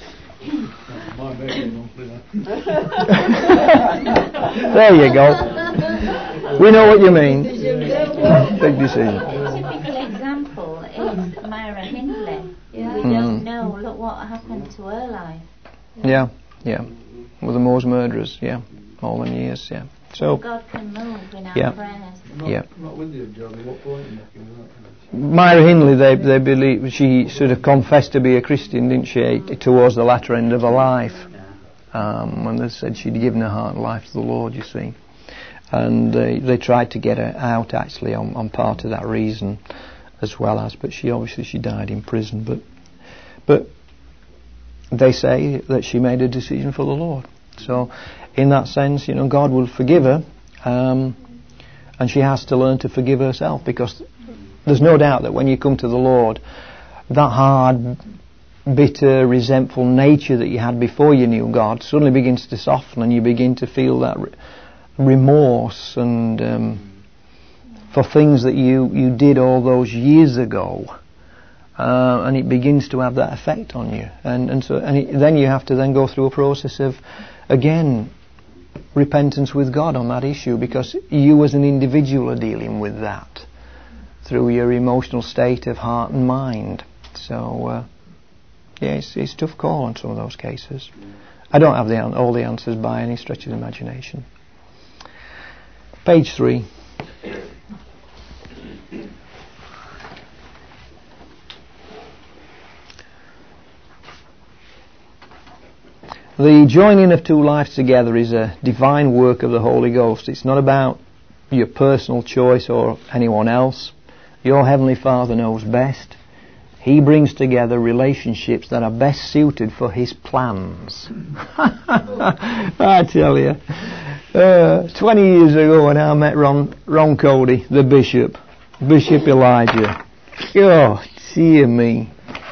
A: There you go. We know what you mean. Big decision.
F: A typical example is Myra Hindley. We don't know, look what happened to her life.
A: Yeah. With the Moors murderers, all them years, So
F: God can move in our prayers.
I: Not with you, John. What point in that?
A: Myra Hindley, they believe she sort of confessed to be a Christian, didn't she, towards the latter end of her life. When they said she'd given her heart and life to the Lord, you see. And they tried to get her out, actually, on part of that reason, as well as, but she died in prison. But they say that she made a decision for the Lord. So, in that sense, God will forgive her, and she has to learn to forgive herself, because there's no doubt that when you come to the Lord, that hard, bitter, resentful nature that you had before you knew God suddenly begins to soften, and you begin to feel that remorse and for things that you did all those years ago, and it begins to have that effect on you. Then you have to then go through a process of, again, repentance with God on that issue, because you as an individual are dealing with that through your emotional state of heart and mind. So, it's a tough call on some of those cases. I don't have all the answers by any stretch of the imagination. Page 3. The joining of two lives together is a divine work of the Holy Ghost. It's not about your personal choice or anyone else. Your Heavenly Father knows best. He brings together relationships that are best suited for His plans. I tell you, 20 years ago when I met Ron Cody, the Bishop Elijah. Oh, dear me.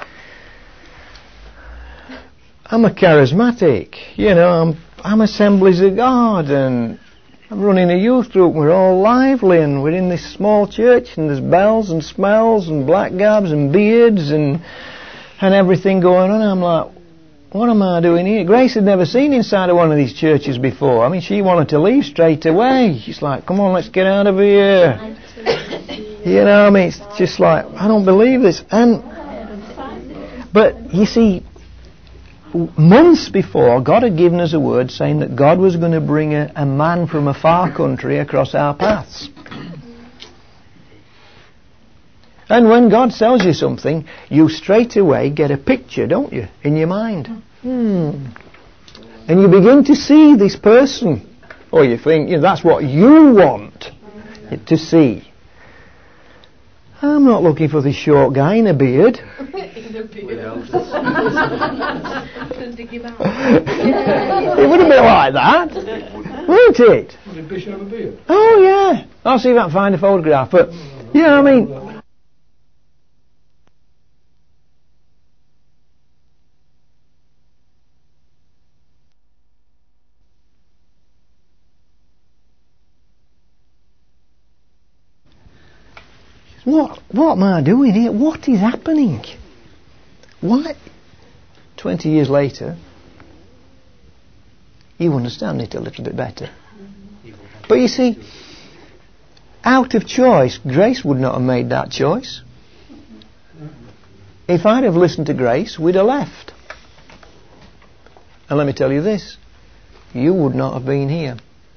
A: I'm a charismatic, I'm Assemblies of God, and I'm running a youth group. We're all lively, and we're in this small church, and there's bells and smells and blackgabs and beards and everything going on. I'm like, what am I doing here? Grace had never seen inside of one of these churches before. I mean, she wanted to leave straight away. She's like, come on, let's get out of here. It's just like, I don't believe this. But you see, months before, God had given us a word saying that God was going to bring a man from a far country across our paths. And when God tells you something, you straight away get a picture, don't you, in your mind? And you begin to see this person. Or you think, that's what you want to see. I'm not looking for this short guy in a beard. It would have been like that, wouldn't it?
I: Was it Bishop of a beard?
A: Oh yeah. I'll see if I can find a photograph. But what am I doing here? What is happening? Why? 20 years later, you understand it a little bit better. But you see, out of choice, Grace would not have made that choice. If I'd have listened to Grace, we'd have left. And let me tell you this, you would not have been here.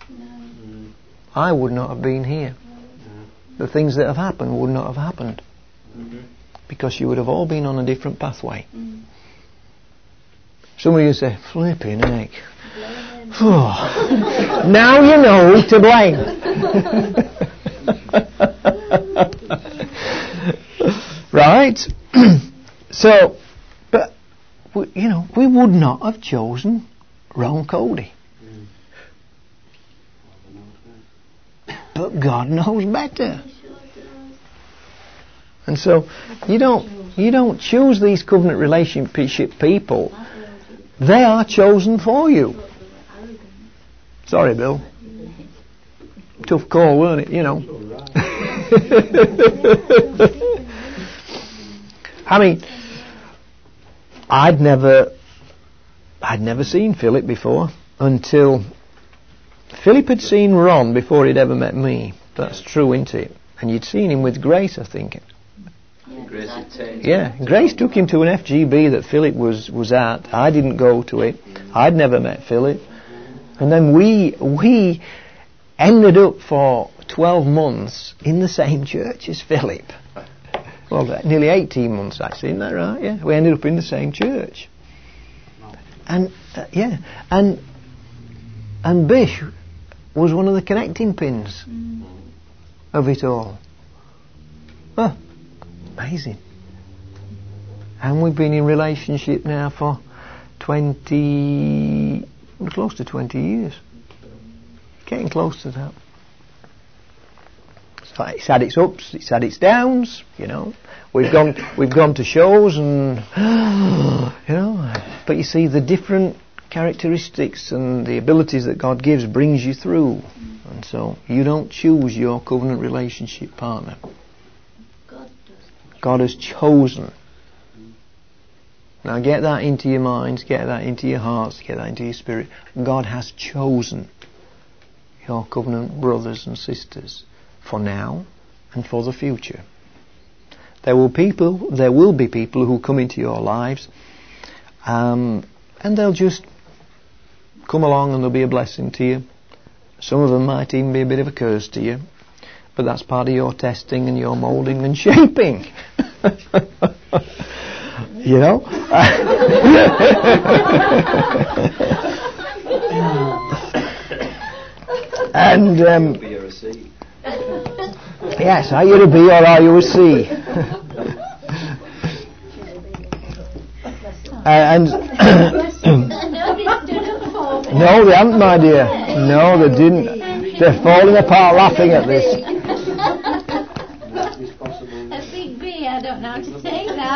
A: I would not have been here. The things that have happened would not have happened. Because you would have all been on a different pathway. Somebody would say, flipping heck. Now you know who to blame. Right? So, but, we would not have chosen Ron Cody. But God knows better. And so you don't choose these covenant relationship people. They are chosen for you. Sorry, Bill. Tough call, weren't it? I mean, I'd never seen Philip before until Philip had seen Ron before he'd ever met me. That's true, isn't it? And you'd seen him with Grace, I think. Grace took him to an FGB that Philip was at. I didn't go to it. I'd never met Philip. And then we ended up for 12 months in the same church as Philip. Well, nearly 18 months actually, isn't that right? Yeah, we ended up in the same church. And and Bish was one of the connecting pins of it all. Oh, amazing. And we've been in relationship now for close to 20 years. Getting close to that. So it's had its ups, it's had its downs, We've gone to shows and, but you see the different characteristics and the abilities that God gives brings you through. And so you don't choose your covenant relationship partner. God has chosen Now get that into your minds, get that into your hearts, get that into your spirit. God has chosen your covenant brothers and sisters for now and for the future. There will be people who come into your lives, and they'll just come along and they'll be a blessing to you. Some of them might even be a bit of a curse to you, but that's part of your testing and your moulding and shaping. You know? And yes, are you a B or are you a C? And no, they haven't, my dear. No, they didn't. They're falling apart laughing at this.
F: A big B, I don't know how to take that.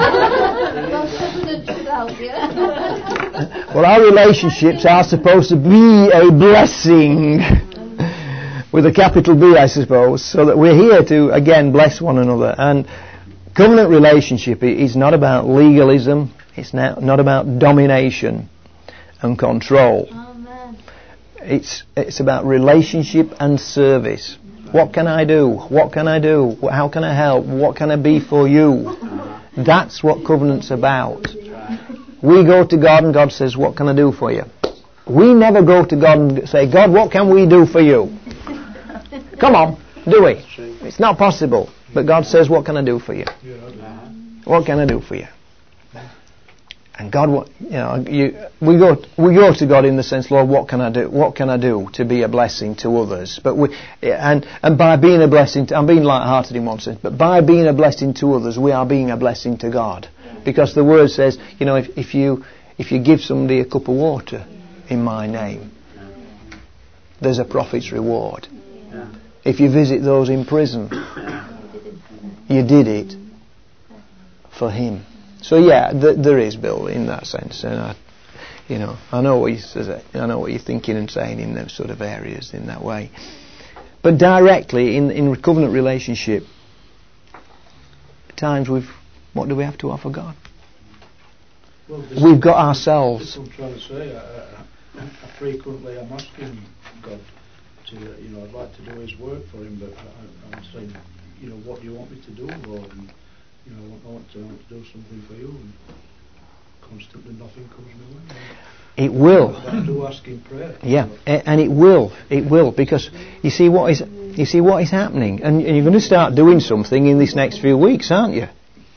A: Well, our relationships are supposed to be a blessing, with a capital B, I suppose, so that we're here to, again, bless one another. And covenant relationship is not about legalism. It's not about domination and control.
F: Amen.
A: It's about relationship and service. What can I do? What can I do? How can I help? What can I be for you? That's what covenant's about. We go to God and God says, what can I do for you? We never go to God and say, God, what can we do for you? Come on, do it. It's not possible. But God says, what can I do for you? What can I do for you? And God, we go to God in the sense, Lord, what can I do? What can I do to be a blessing to others? But and by being a blessing, I'm being light-hearted in one sense, but by being a blessing to others, we are being a blessing to God, because the Word says, if you give somebody a cup of water in my name, there's a prophet's reward. If you visit those in prison, you did it for Him. So yeah, there is, Bill, in that sense, and I know what you're thinking and saying in those sort of areas in that way. But directly in covenant relationship, at times what do we have to offer God?
I: Well,
A: we've got ourselves.
I: This I'm trying to say. I frequently am asking God to, I'd like to do His work for Him, but I'm saying, what do you want me to do, Lord? And, I want to do something for you, and constantly nothing comes my way.
A: It will.
I: But I do ask in prayer.
A: Yeah, and it will, because you see what is happening, and you're going to start doing something in this next few weeks, aren't you?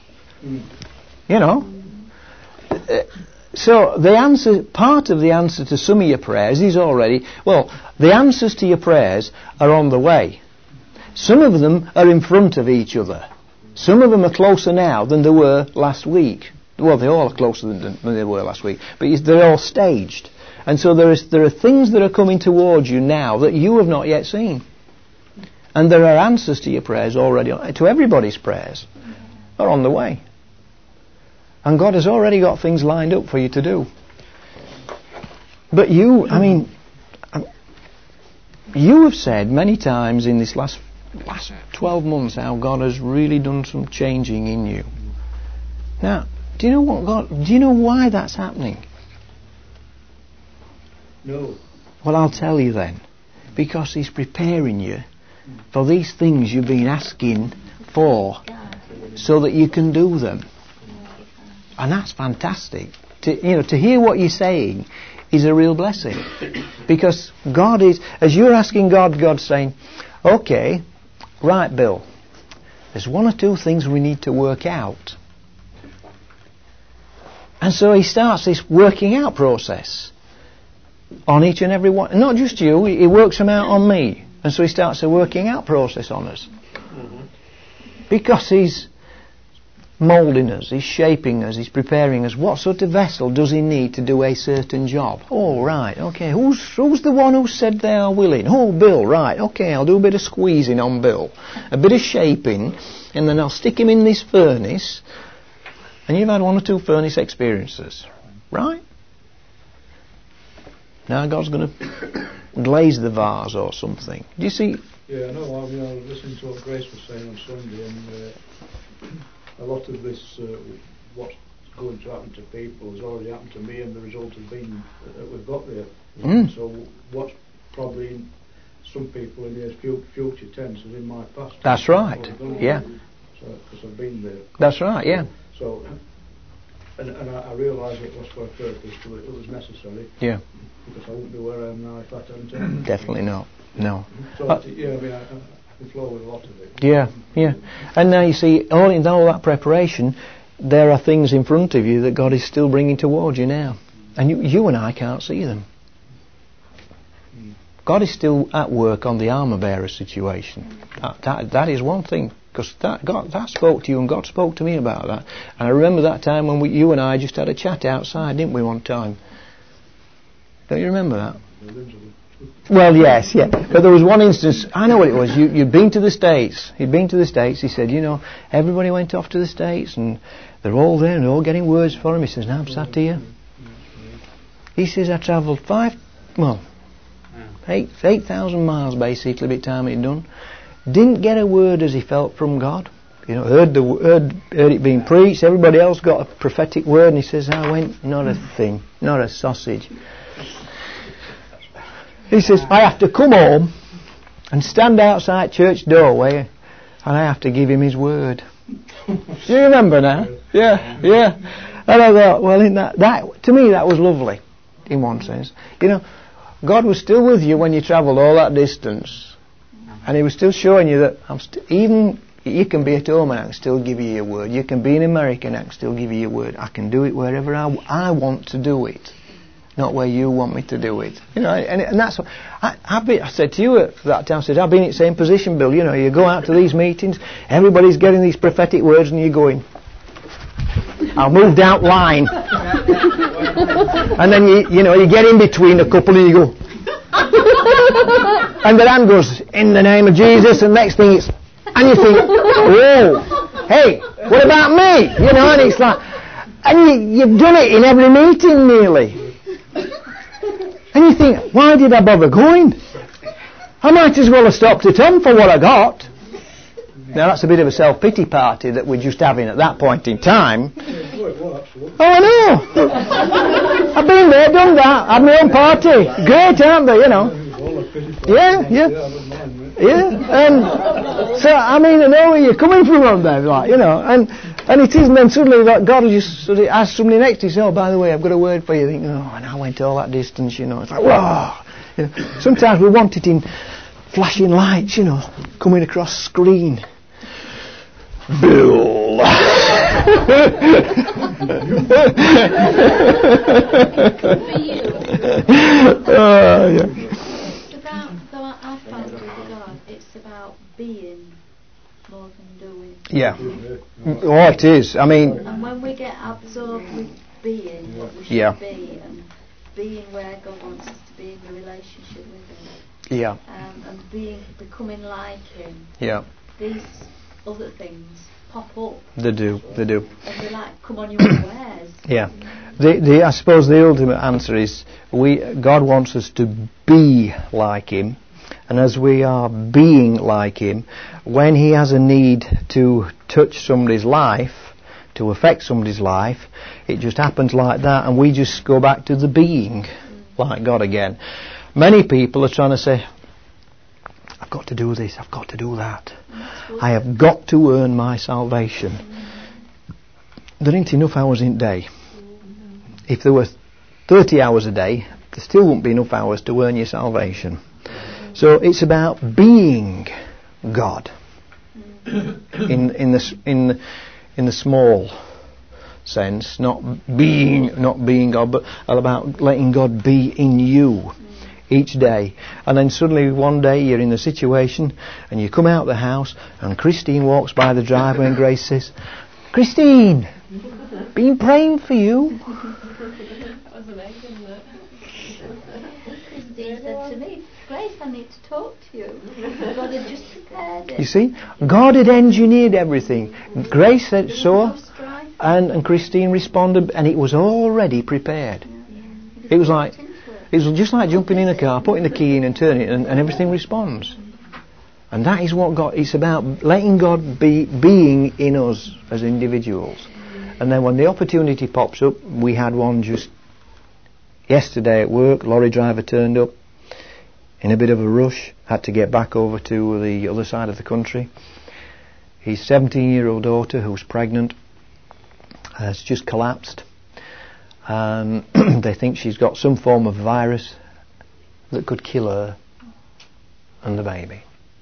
A: So part of the answer to some of your prayers is already, the answers to your prayers are on the way. Some of them are in front of each other. Some of them are closer now than they were last week. Well, they all are closer than they were last week, but they're all staged. And so there are things that are coming towards you now that you have not yet seen. And there are answers to your prayers already, to everybody's prayers, are on the way. And God has already got things lined up for you to do. But you have said many times in this last 12 months how God has really done some changing in you. Now, do you know why that's happening?
I: No.
A: Well, I'll tell you then. Because He's preparing you for these things you've been asking for, so that you can do them. And that's fantastic. To hear what you're saying is a real blessing. Because God is, as you're asking God, God's saying, okay, right, Bill, there's one or two things we need to work out. And so He starts this working out process on each and every one. Not just you, He works them out on me. And so He starts a working out process on us. Because He's moulding us, He's shaping us, He's preparing us. What sort of vessel does He need to do a certain job? Oh, right, okay. Who's the one who said they are willing? Oh, Bill, right, okay, I'll do a bit of squeezing on Bill, a bit of shaping, and then I'll stick him in this furnace. And you've had one or two furnace experiences, right? Now God's going to glaze the vase or something. Do you see?
I: Yeah, I know. I was listening to what Grace was saying on Sunday, and a lot of this, what's going to happen to people has already happened to me, and the result has been that we've got there. So what's probably in some people in their future tense is in my past.
A: That's right. Yeah.
I: So, because I've been there.
A: That's right. Yeah.
I: So, and I realise it was for a purpose, but it was necessary.
A: Yeah.
I: Because I wouldn't be where I am now if I hadn't.
A: Definitely not. No.
I: So yeah, I mean, I can flow with a lot of it.
A: Yeah. Yeah. And now you see, in all that preparation, there are things in front of you that God is still bringing towards you now, and you and I can't see them. God is still at work on the armour bearer situation. That is one thing, because that spoke to you, and God spoke to me about that. And I remember that time when you and I just had a chat outside, didn't we, one time? Don't you remember that? Well, yes, yeah. But there was one instance, I know what it was. You'd been to the States. He'd been to the States. He said, everybody went off to the States, and they're all there, and they're all getting words for him. He says, now I'm sat here. He says, I travelled 8,000 miles basically by the time he'd done. Didn't get a word as he felt from God. Heard it being preached. Everybody else got a prophetic word, and he says, I went, not a thing, not a sausage. He says, I have to come home and stand outside church doorway, and I have to give him his word. Do you remember now? Yeah. And I thought, well, that to me that was lovely, in one sense. God was still with you when you travelled all that distance, and He was still showing you that even you can be at home and I can still give you your word. You can be in America and I can still give you your word. I can do it wherever I want to do it, not where you want me to do it. And that's what I said to you at that time. I said, I've been in the same position, Bill. You go out to these meetings, everybody's getting these prophetic words, and you're going, I moved out line. And then you get in between a couple and you go, and the hand goes, in the name of Jesus, and next thing and you think, whoa, hey, what about me? And it's like, and you've done it in every meeting nearly. And you think, why did I bother going? I might as well have stopped at home for what I got. Now that's a bit of a self-pity party that we're just having at that point in time. Oh, I know. I've been there, done that, had my own party. Great, aren't they, Yeah. And so, I know where you're coming from on there, and it isn't then suddenly that God will just sort of ask somebody next to you, say, oh, by the way, I've got a word for you. You think, and I went all that distance, It's like, whoa. Sometimes we want it in flashing lights, coming across screen. Bill.
E: Yeah. It's about, though I found with God, it's about being more than doing.
A: Yeah. Oh, it is.
E: And when we get absorbed with being what we should be, and being where God wants us to be in the relationship with Him.
A: Yeah.
E: And becoming like Him.
A: Yeah.
E: These other things pop up.
A: They do.
E: And they're like, come on, you unawares.
A: Yeah. I suppose the ultimate answer is God wants us to be like Him, and as we are being like Him, when He has a need to touch somebody's life, to affect somebody's life, it just happens like that, and we just go back to the being like God again. Many people are trying to say, I've got to do this, I've got to do that. I have got to earn my salvation. There ain't enough hours in a day. If there were 30 hours a day, there still wouldn't be enough hours to earn your salvation. So it's about being God in the small sense, not being God, but about letting God be in you each day. And then suddenly one day you're in a situation and you come out the house and Christine walks by the driveway and Grace says, Christine, been praying for you.
B: That was amazing, that.
E: Christine said to me, Grace, I need to talk to you. God had just prepared it.
A: You see, God had engineered everything. Grace said so, and Christine responded, and it was already prepared. It was just like jumping in a car, putting the key in and turning it, and everything responds. And that is what God, it's about letting God be being in us as individuals. And then when the opportunity pops up, we had one just yesterday at work. Lorry driver turned up in a bit of a rush, had to get back over to the other side of the country. His 17-year-old daughter, who's pregnant, has just collapsed. They think she's got some form of virus that could kill her and the baby.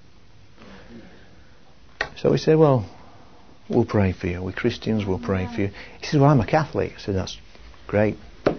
A: So we said, well, we'll pray for you. We Christians will pray for you. He said, well, I'm a Catholic. I said, that's great.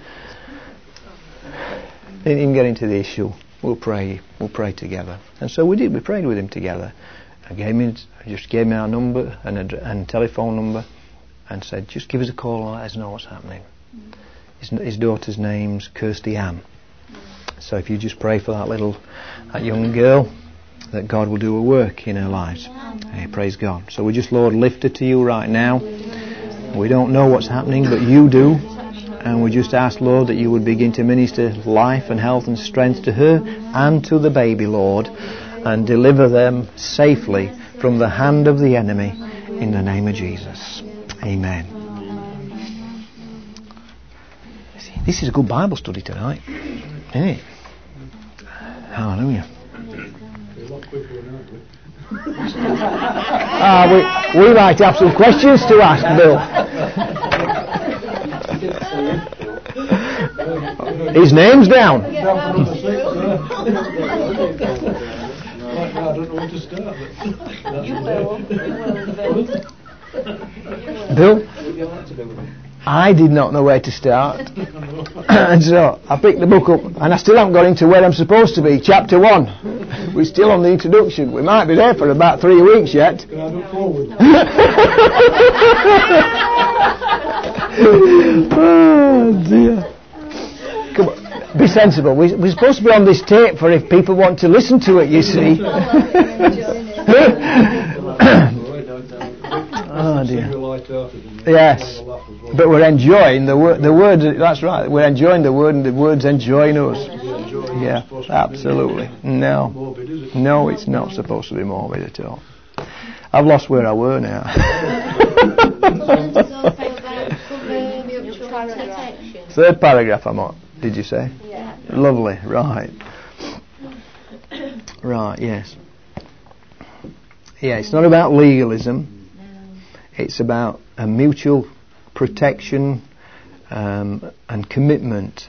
A: Didn't even get into the issue. We'll pray together. And so we did. We prayed with him together. I just gave him our number and telephone number and said, just give us a call and let us know what's happening. His daughter's name's Kirsty Ann. So if you just pray for that young girl, that God will do a work in her lives. Hey, praise God. So we just, Lord, lift her to you right now. We don't know what's happening, but you do. And we just ask, Lord, that you would begin to minister life and health and strength to her and to the baby, Lord, and deliver them safely from the hand of the enemy in the name of Jesus. Amen. This is a good Bible study tonight, isn't it? Hallelujah. We might have some questions to ask, Bill. His name's down.
I: I don't know where to start.
A: Bill? I did not know where to start. And so I picked the book up, and I still haven't got into where I'm supposed to be, chapter 1. We're still on the introduction. We might be there for about 3 weeks yet.
I: Can I look forward?
A: Oh dear. Come on, be sensible. We're supposed to be on this tape for if people want to listen to it, you see. Oh dear. Yes, but we're enjoying the word. The word. That's right. We're enjoying the word, and the word's enjoying us. Yeah, absolutely. No, it's not supposed to be morbid at all. I've lost where I were now. Third paragraph I'm on. Did you say?
E: Yeah.
A: Lovely. Right. Right. Yes. Yeah. It's not about legalism. It's about a mutual protection and commitment.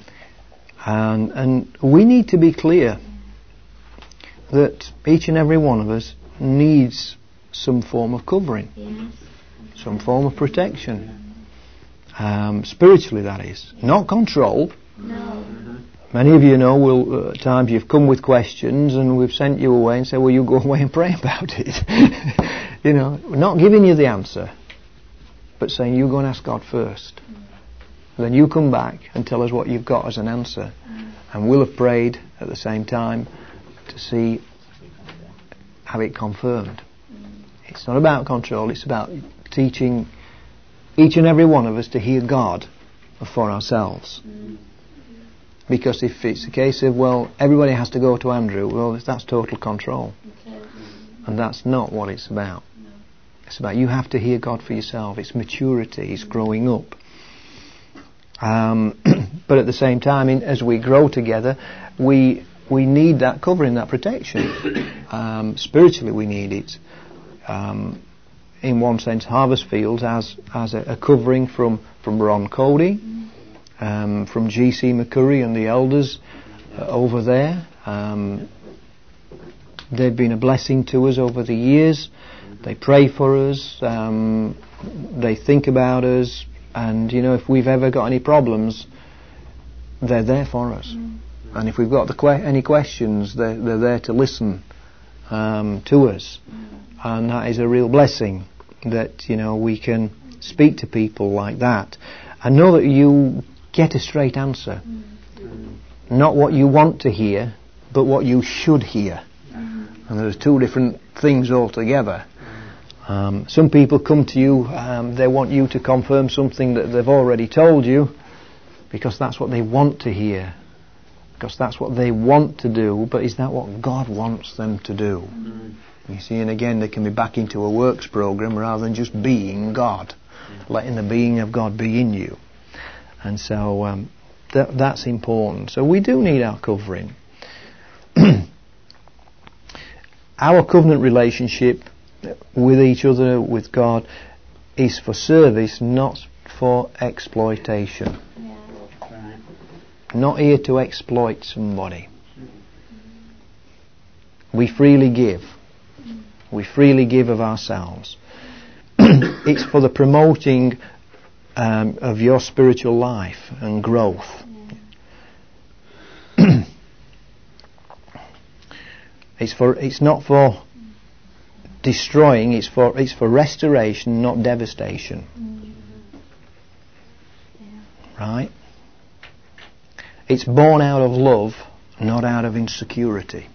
A: And we need to be clear that each and every one of us needs some form of covering, some form of protection. Spiritually, that is. Not control.
E: No.
A: Many of you know, at times you've come with questions and we've sent you away and said, well, you go away and pray about it. You know, not giving you the answer, but saying, you go and ask God first. Then you come back and tell us what you've got as an answer. And we'll have prayed at the same time to see have it confirmed. It's not about control, it's about teaching each and every one of us to hear God for ourselves. Because if it's a case of, well, everybody has to go to Andrew, well, that's total control. And that's not what it's about. It's about you have to hear God for yourself. It's maturity, it's growing up. But at the same time, as we grow together, we need that covering, that protection. Spiritually we need it. In one sense, Harvest Fields has a covering from Ron Cody, from G.C. McCurry and the elders over there. They've been a blessing to us over the years. They pray for us. They think about us. And, you know, if we've ever got any problems, they're there for us. And if we've got any questions, they're there to listen to us. And that is a real blessing that, you know, we can speak to people like that and know that you get a straight answer. Not what you want to hear, but what you should hear. And there's two different things altogether. Some people come to you, they want you to confirm something that they've already told you because that's what they want to hear. Because that's what they want to do, but is that what God wants them to do? You see, and again, they can be back into a works program rather than just being God. letting the being of God be in you. And so that's important. So we do need our covering. Our covenant relationship with each other, with God, is for service, not for exploitation. Not here to exploit somebody. We freely give. We freely give of ourselves. It's for the promoting of your spiritual life and growth. It's not for destroying. It's for restoration, not devastation. Right? It's born out of love, not out of insecurity.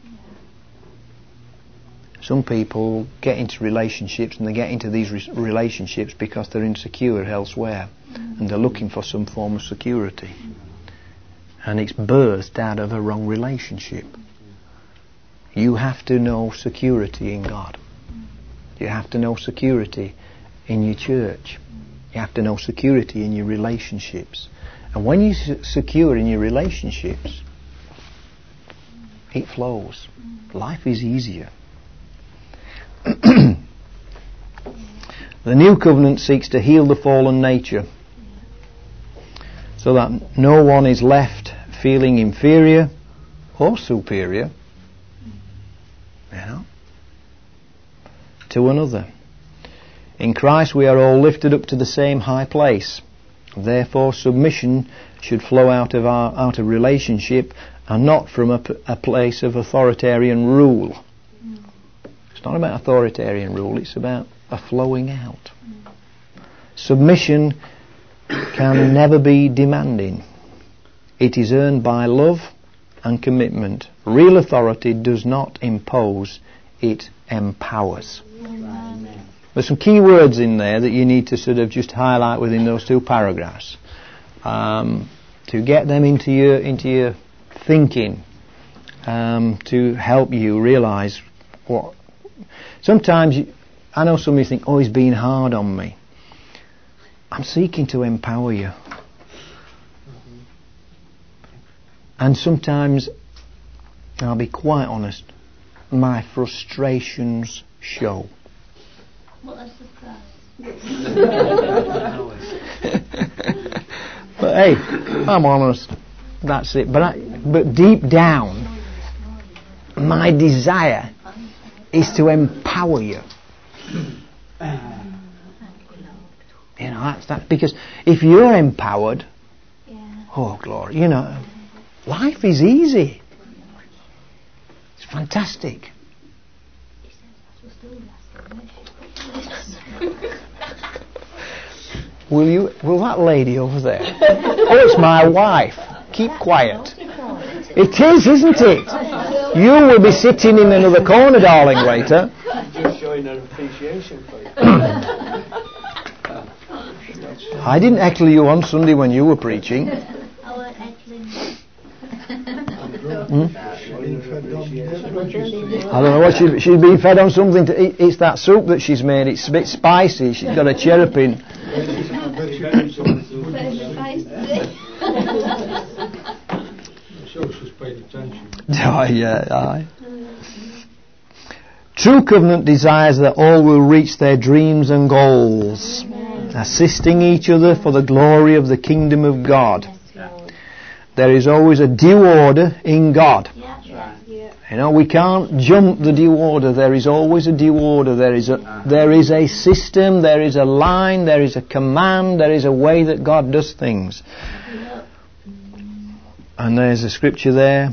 A: Some people get into relationships, and they get into these relationships because they're insecure elsewhere, and they're looking for some form of security. And it's birthed out of a wrong relationship. You have to know security in God. You have to know security in your church. You have to know security in your relationships. And when you're secure in your relationships, it flows. Life is easier. The new covenant seeks to heal the fallen nature so that no one is left feeling inferior or superior, to another. In Christ we are all lifted up to the same high place. Therefore submission should flow out of relationship and not from a place of authoritarian rule. It's not about authoritarian rule, it's about a flowing out. Submission can never be demanding. It is earned by love and commitment. Real authority does not impose, it empowers. There's some key words in there that you need to sort of just highlight within those two paragraphs to get them into your thinking, to help you realise what. Sometimes I know some of you think, "Oh, he's being hard on me." I'm seeking to empower you, and sometimes, I'll be quite honest, my frustrations show.
F: What a surprise.
A: But hey, I'm honest. That's it. But deep down, my desire is to empower you. That's that. Because if you're empowered, oh glory, life is easy. It's fantastic. Will that lady over there? Oh, it's my wife. Keep quiet. It is, isn't it? You will be sitting in another corner, darling, later.
M: Just showing her appreciation for you.
A: I didn't heckle you on Sunday when you were preaching.
F: I weren't heckling.
A: I don't know what she's been fed on something to eat. It's that soup that she's made. It's a bit spicy. She's got a cherubim.
I: Shows she's paid attention.
A: Oh, yeah, aye. True covenant desires that all will reach their dreams and goals, assisting each other for the glory of the kingdom of God. There is always a due order in God. We can't jump the due order. There is always a due order. There is a system, there is a line, there is a command, there is a way that God does things. And there's a scripture there.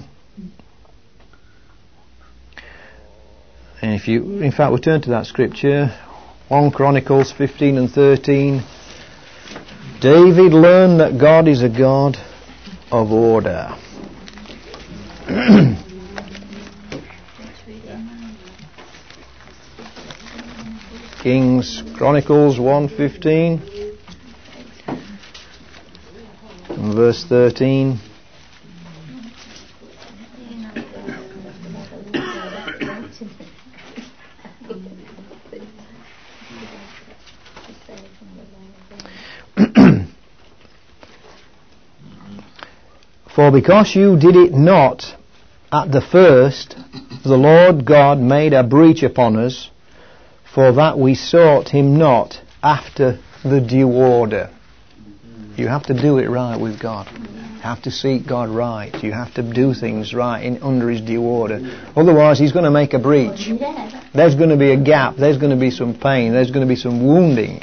A: And in fact, we'll turn to that scripture, 1 Chronicles 15 and 13. David learned that God is a God of order. Kings Chronicles 1:15 and verse 13. For because you did it not at the first, the Lord God made a breach upon us, for that we sought him not after the due order. You have to do it right with God. You have to seek God right. You have to do things right under his due order. Otherwise he's going to make a breach. There's going to be a gap. There's going to be some pain. There's going to be some wounding.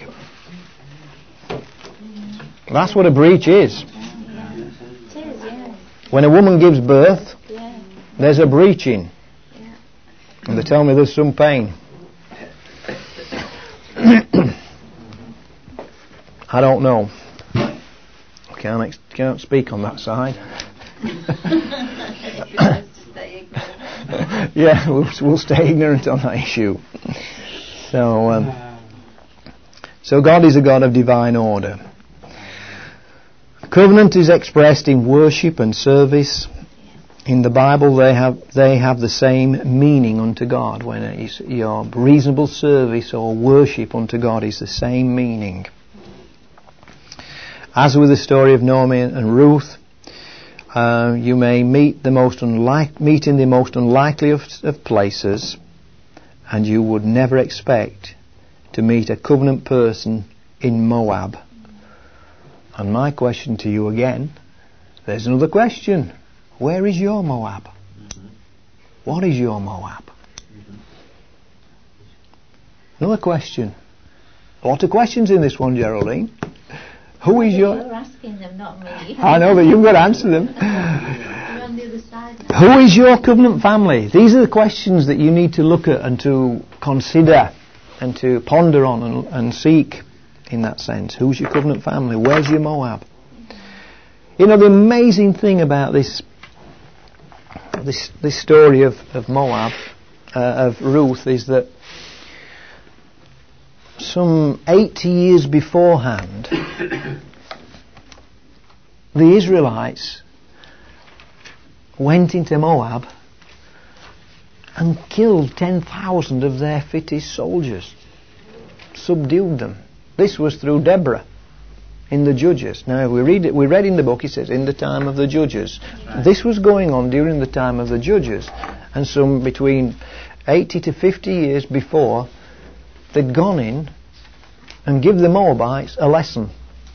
A: That's what a breach is. When a woman gives birth, there's a breaching. And they tell me there's some pain. I don't know. Can't speak on that side. Yeah, we'll stay ignorant on that issue. So God is a God of divine order. Covenant is expressed in worship and service. In the Bible they have the same meaning unto God. When your reasonable service or worship unto God is the same meaning. As with the story of Naomi and Ruth, you may meet in the most unlikely of places, and you would never expect to meet a covenant person in Moab. And my question to you again, there's another question. Where is your Moab? What is your Moab? Another question. A lot of questions in this one, Geraldine. Who is your...
F: You're asking them, not me.
A: I know, but you've got to answer them.
F: You're on the other side now.
A: Who is your covenant family? These are the questions that you need to look at and to consider and to ponder on and seek in that sense. Who's your covenant family? Where's your Moab? You know, the amazing thing about this story of Moab, of Ruth, is that some 80 years beforehand, the Israelites went into Moab and killed 10,000 of their fittest soldiers, subdued them. This was through Deborah in the Judges. Now, we read in the book, it says, in the time of the Judges. This was going on during the time of the Judges, and some between 80 to 50 years before, they'd gone in and give the Moabites a lesson.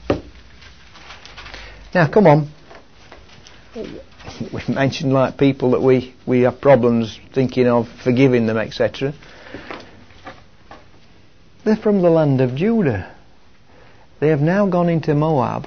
A: Now, come on. We've mentioned like people that we have problems thinking of forgiving them, etc. They're from the land of Judah. They have now gone into Moab,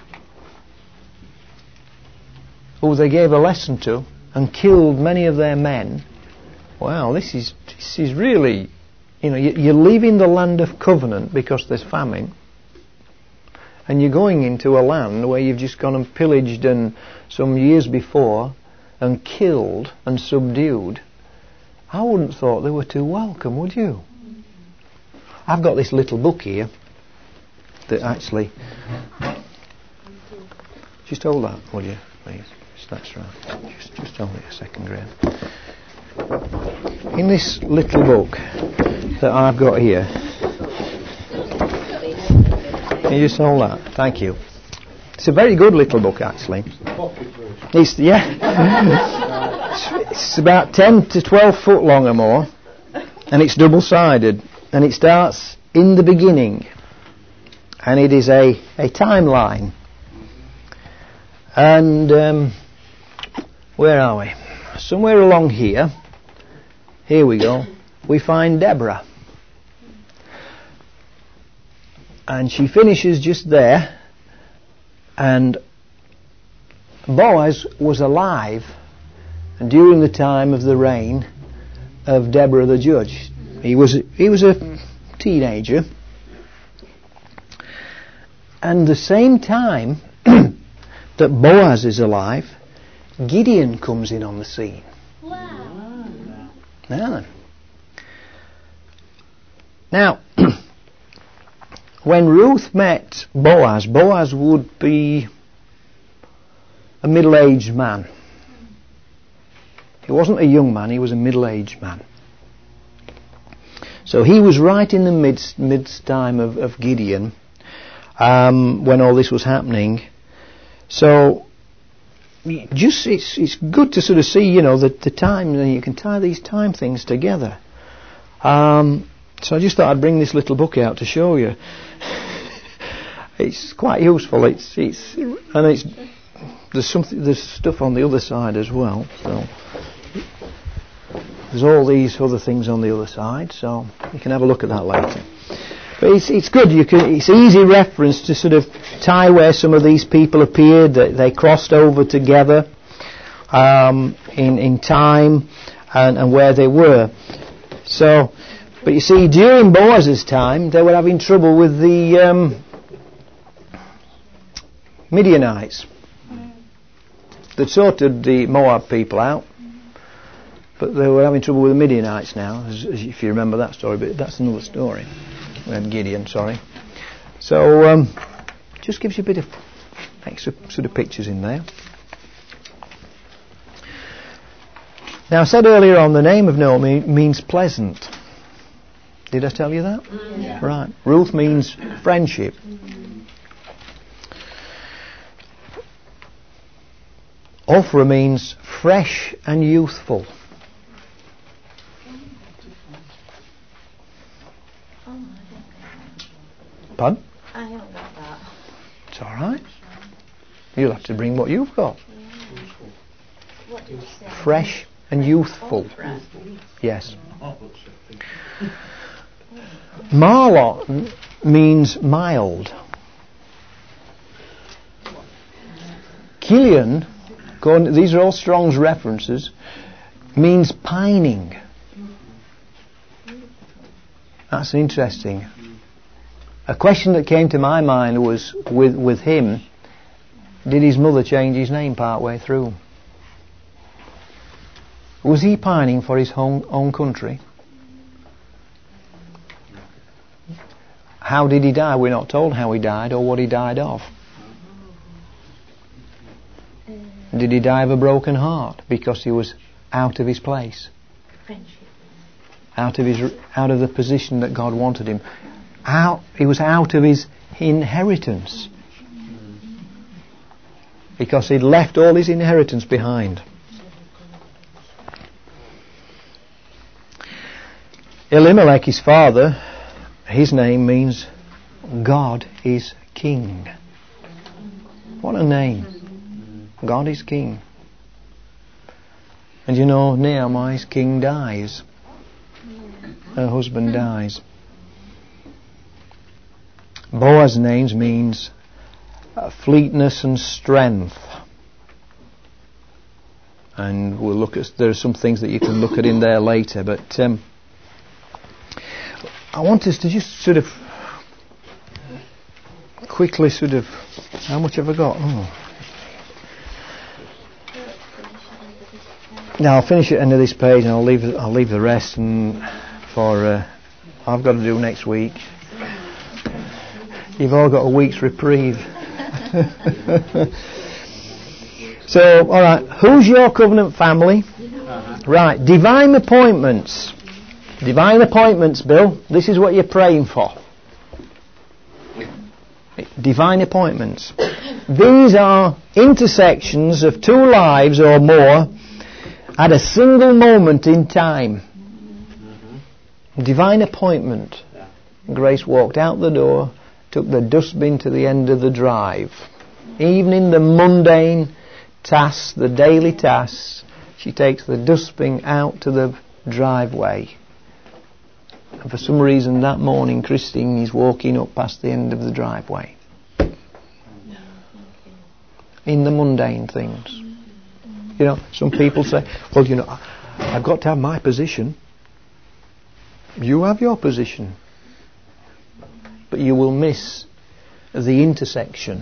A: who they gave a lesson to and killed many of their men. Wow, this is really... You know, you're leaving the land of covenant because there's famine, and you're going into a land where you've just gone and pillaged and some years before and killed and subdued. I wouldn't have thought they were too welcome, would you? I've got this little book here that actually... Just hold that, will you, please? That's right. Just hold it a second, Graham. In this little book that I've got here, can you just hold that? Thank you. It's a very good little book, actually. It's about 10 to 12 foot long or more, and it's double-sided, and it starts in the beginning, and it is a timeline. And where are we? Somewhere along here. Here we go. We find Deborah. And she finishes just there. And Boaz was alive during the time of the reign of Deborah the judge. He was a teenager. And the same time that Boaz is alive, Gideon comes in on the scene. Now, when Ruth met Boaz, Boaz would be a middle-aged man. He wasn't a young man, he was a middle-aged man. So he was right in the midst time of Gideon when all this was happening. So it's good to sort of see, you know, the time, and you can tie these time things together. So I just thought I'd bring this little book out to show you. It's quite useful. There's stuff on the other side as well. So there's all these other things on the other side. So you can have a look at that later. But it's good. It's easy reference to sort of tie where some of these people appeared. That they crossed over together in time and where they were. So, but you see, during Boaz's time, they were having trouble with the Midianites. They'd sorted the Moab people out, but they were having trouble with the Midianites now, if you remember that story, but that's another story. Gideon, sorry. So, just gives you a bit of extra sort of pictures in there. Now, I said earlier on, the name of Naomi means pleasant. Did I tell you that? Yeah. Right. Ruth means friendship. Ophrah means fresh and youthful. Pardon?
F: I haven't got that.
A: It's all right. You'll have to bring what you've got.
F: What did you say?
A: Fresh and youthful. Yes. Marlon means mild. Kilian, these are all Strong's references, means pining. That's interesting. A question that came to my mind was, with him, did his mother change his name part way through? Was he pining for his own country? How did he die? We're not told how he died or what he died of. Did he die of a broken heart because he was out of his place? Out of the position that God wanted him. He was out of his inheritance because he'd left all his inheritance behind. Elimelech, his father, his name means God is King. What a name. God is King. And you know, Naomi's king dies. Her husband dies. Boaz's name means fleetness and strength. And we'll look at, there are some things that you can look at in there later, but I want us to just sort of quickly sort of, how much have I got? Now I'll finish at the end of this page and I'll leave the rest and for I've got to do next week. You've all got a week's reprieve. So, alright, who's your covenant family? Right, divine appointments. Divine appointments, Bill. This is what you're praying for. Divine appointments. These are intersections of two lives or more at a single moment in time. Divine appointment. Grace walked out the door, took the dustbin to the end of the drive. Even in the mundane tasks, the daily tasks, she takes the dustbin out to the driveway. And for some reason that morning Christine is walking up past the end of the driveway. In the mundane things. You know, some people say, well, you know, I've got to have my position. You have your position. But you will miss the intersection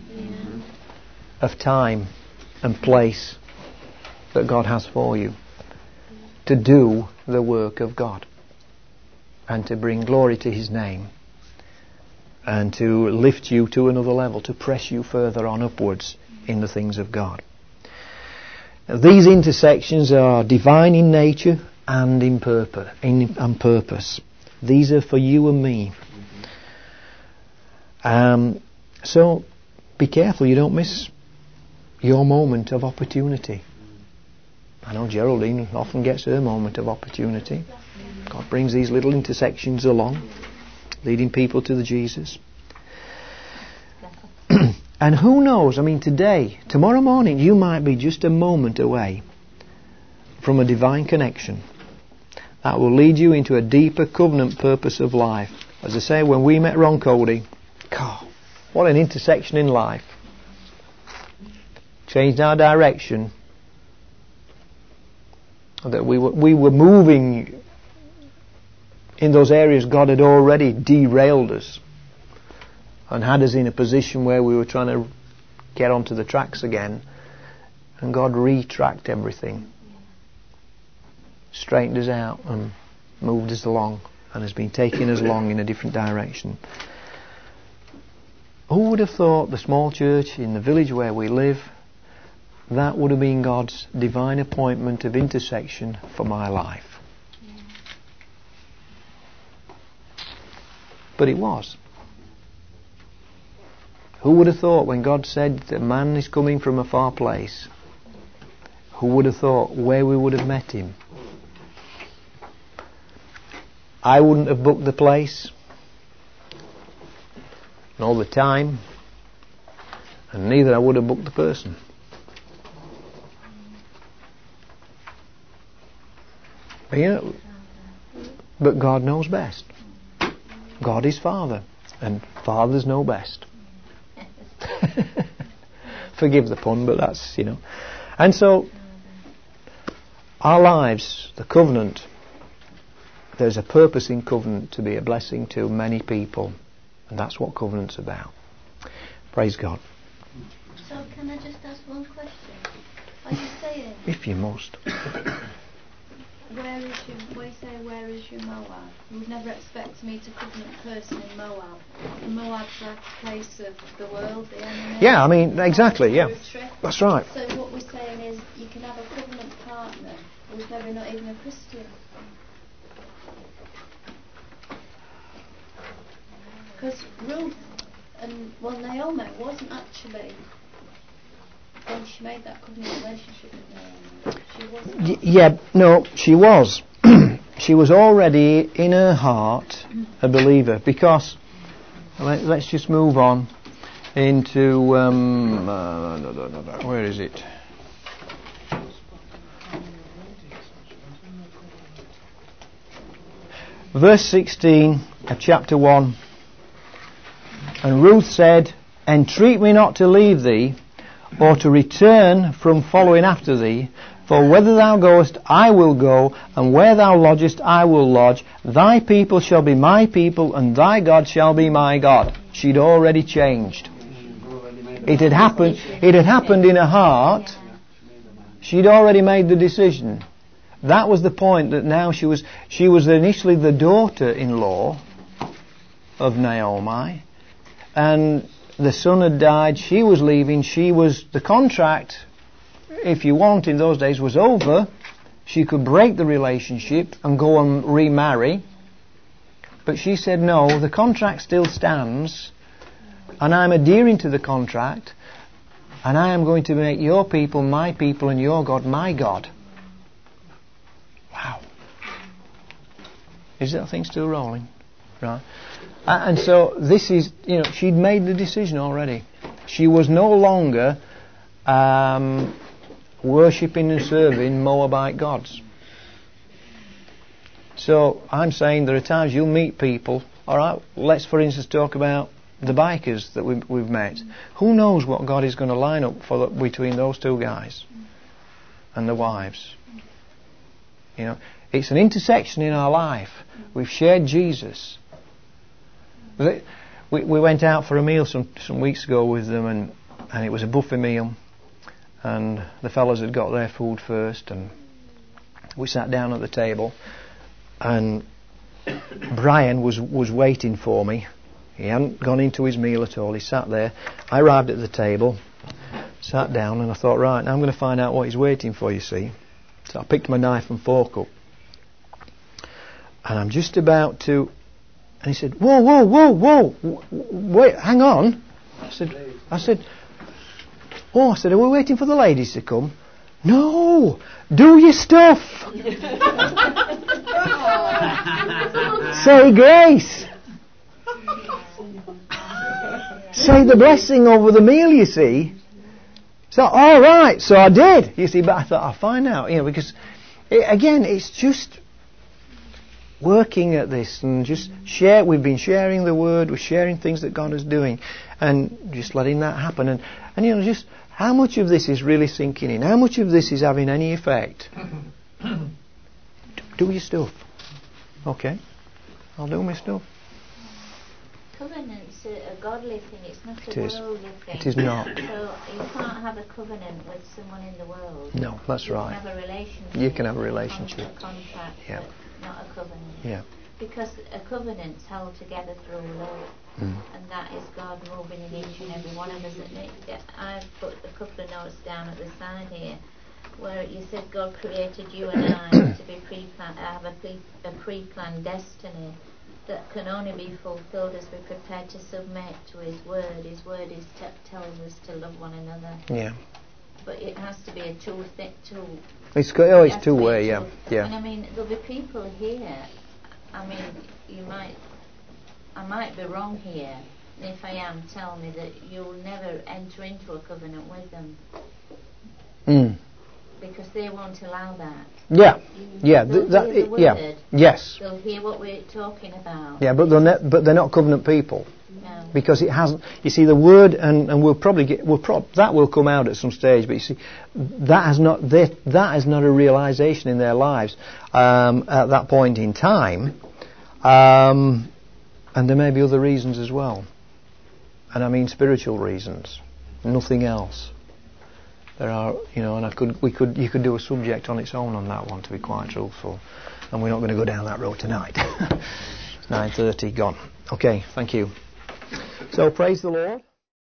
A: of time and place that God has for you to do the work of God and to bring glory to His name and to lift you to another level, to press you further on upwards in the things of God. Now, these intersections are divine in nature and in purpose. These are for you and me. So be careful you don't miss your moment of opportunity. I know Geraldine often gets her moment of opportunity. God brings these little intersections along, leading people to the Jesus. And who knows, I mean today, tomorrow morning, you might be just a moment away from a divine connection that will lead you into a deeper covenant purpose of life. As I say, when we met Ron Cody, God, what an intersection in life. Changed our direction. That we were moving in those areas God had already derailed us and had us in a position where we were trying to get onto the tracks again, and God retracked everything, straightened us out and moved us along, and has been taking us along in a different direction. Who would have thought the small church in the village where we live, that would have been God's divine appointment of intersection for my life? But it was. Who would have thought when God said that man is coming from a far place, who would have thought where we would have met him? I wouldn't have booked the place, nor the time, and neither I would have booked the person. But God knows best. God is Father, and fathers know best. Forgive the pun, but that's, And so, our lives, the covenant, there's a purpose in covenant to be a blessing to many people, and that's what covenant's about. Praise God.
E: So can I just ask one question? Are you saying...
A: If you must.
E: Where is your Moab? You would never expect to meet a covenant person in Moab. And Moab's like a place of the world, the enemy.
A: Yeah, I mean, exactly, yeah. That's right.
E: So what we're saying is you can have a covenant partner who's maybe not even a Christian. Because Ruth and, Naomi wasn't actually, when she made that covenant relationship with Naomi, she wasn't.
A: She was. She was already in her heart a believer, because let's just move on into where is it? Verse 16 of chapter 1. And Ruth said, Entreat me not to leave thee, or to return from following after thee. For whither thou goest, I will go, and where thou lodgest, I will lodge. Thy people shall be my people, and thy God shall be my God. She'd already changed. It had happened in her heart. She'd already made the decision. That was the point, that now she was initially the daughter-in-law of Naomi, and the son had died, she was leaving, the contract, if you want, in those days was over. She could break the relationship and go and remarry. But she said, no, the contract still stands, and I'm adhering to the contract, and I am going to make your people my people and your God my God. Wow. Is that thing still rolling? Right. And so this is, she'd made the decision already. She was no longer worshipping and serving Moabite gods. So I'm saying there are times you'll meet people. Alright, let's for instance talk about the bikers that we've met. Who knows what God is going to line up for between those two guys and the wives. It's an intersection in our life. We've shared Jesus. We went out for a meal some weeks ago with them, and it was a buffet meal, and the fellas had got their food first, and we sat down at the table, and Brian was waiting for me. He hadn't gone into his meal at all. He sat there. I arrived at the table, sat down, and I thought, right, now I'm going to find out what he's waiting for, you see. So I picked my knife and fork up, and I'm just about to... And he said, whoa, wait, hang on. I said, Oh, I said, are we waiting for the ladies to come? No! Do your stuff! Say grace! Say the blessing over the meal, you see. So, all right, so I did. You see, but I thought, I'll find out, because, again, it's just working at this and just share. We've been sharing the word, we're sharing things that God is doing, and just letting that happen. And just how much of this is really sinking in? How much of this is having any effect? Do your stuff. Okay, I'll do my stuff.
F: Covenant's a godly thing, it's not a worldly thing.
A: It is not.
F: So you can't have a covenant with someone in the world.
A: No, that's right.
F: You can have a relationship.
A: You can have a relationship.
F: A contract,
A: yeah.
F: But not a covenant.
A: Yeah.
F: Because a covenant's held together through love. And that is God moving in each and every one of us. I've put a couple of notes down at the side here where you said God created you and I to be have a pre-planned destiny that can only be fulfilled as we're prepared to submit to His Word. His Word is telling us to love one another.
A: Yeah.
F: But it has to be a two.
A: It's two-way, yeah.
F: And I mean, there'll be people here. I mean, I might be wrong here. And if I am, tell me that you'll never enter into a covenant with them. Because they won't allow that.
A: Yeah, yes.
F: They'll hear what we're talking about.
A: Yeah, but they're not covenant people.
F: No.
A: Because it hasn't. You see, the word, and we'll probably that will come out at some stage. But you see, that is not a realization in their lives at that point in time. And there may be other reasons as well. And I mean spiritual reasons, nothing else. There are, and you could do a subject on its own on that one, to be quite truthful. And we're not going to go down that road tonight. It's 9:30, gone. Okay, thank you. So praise the Lord.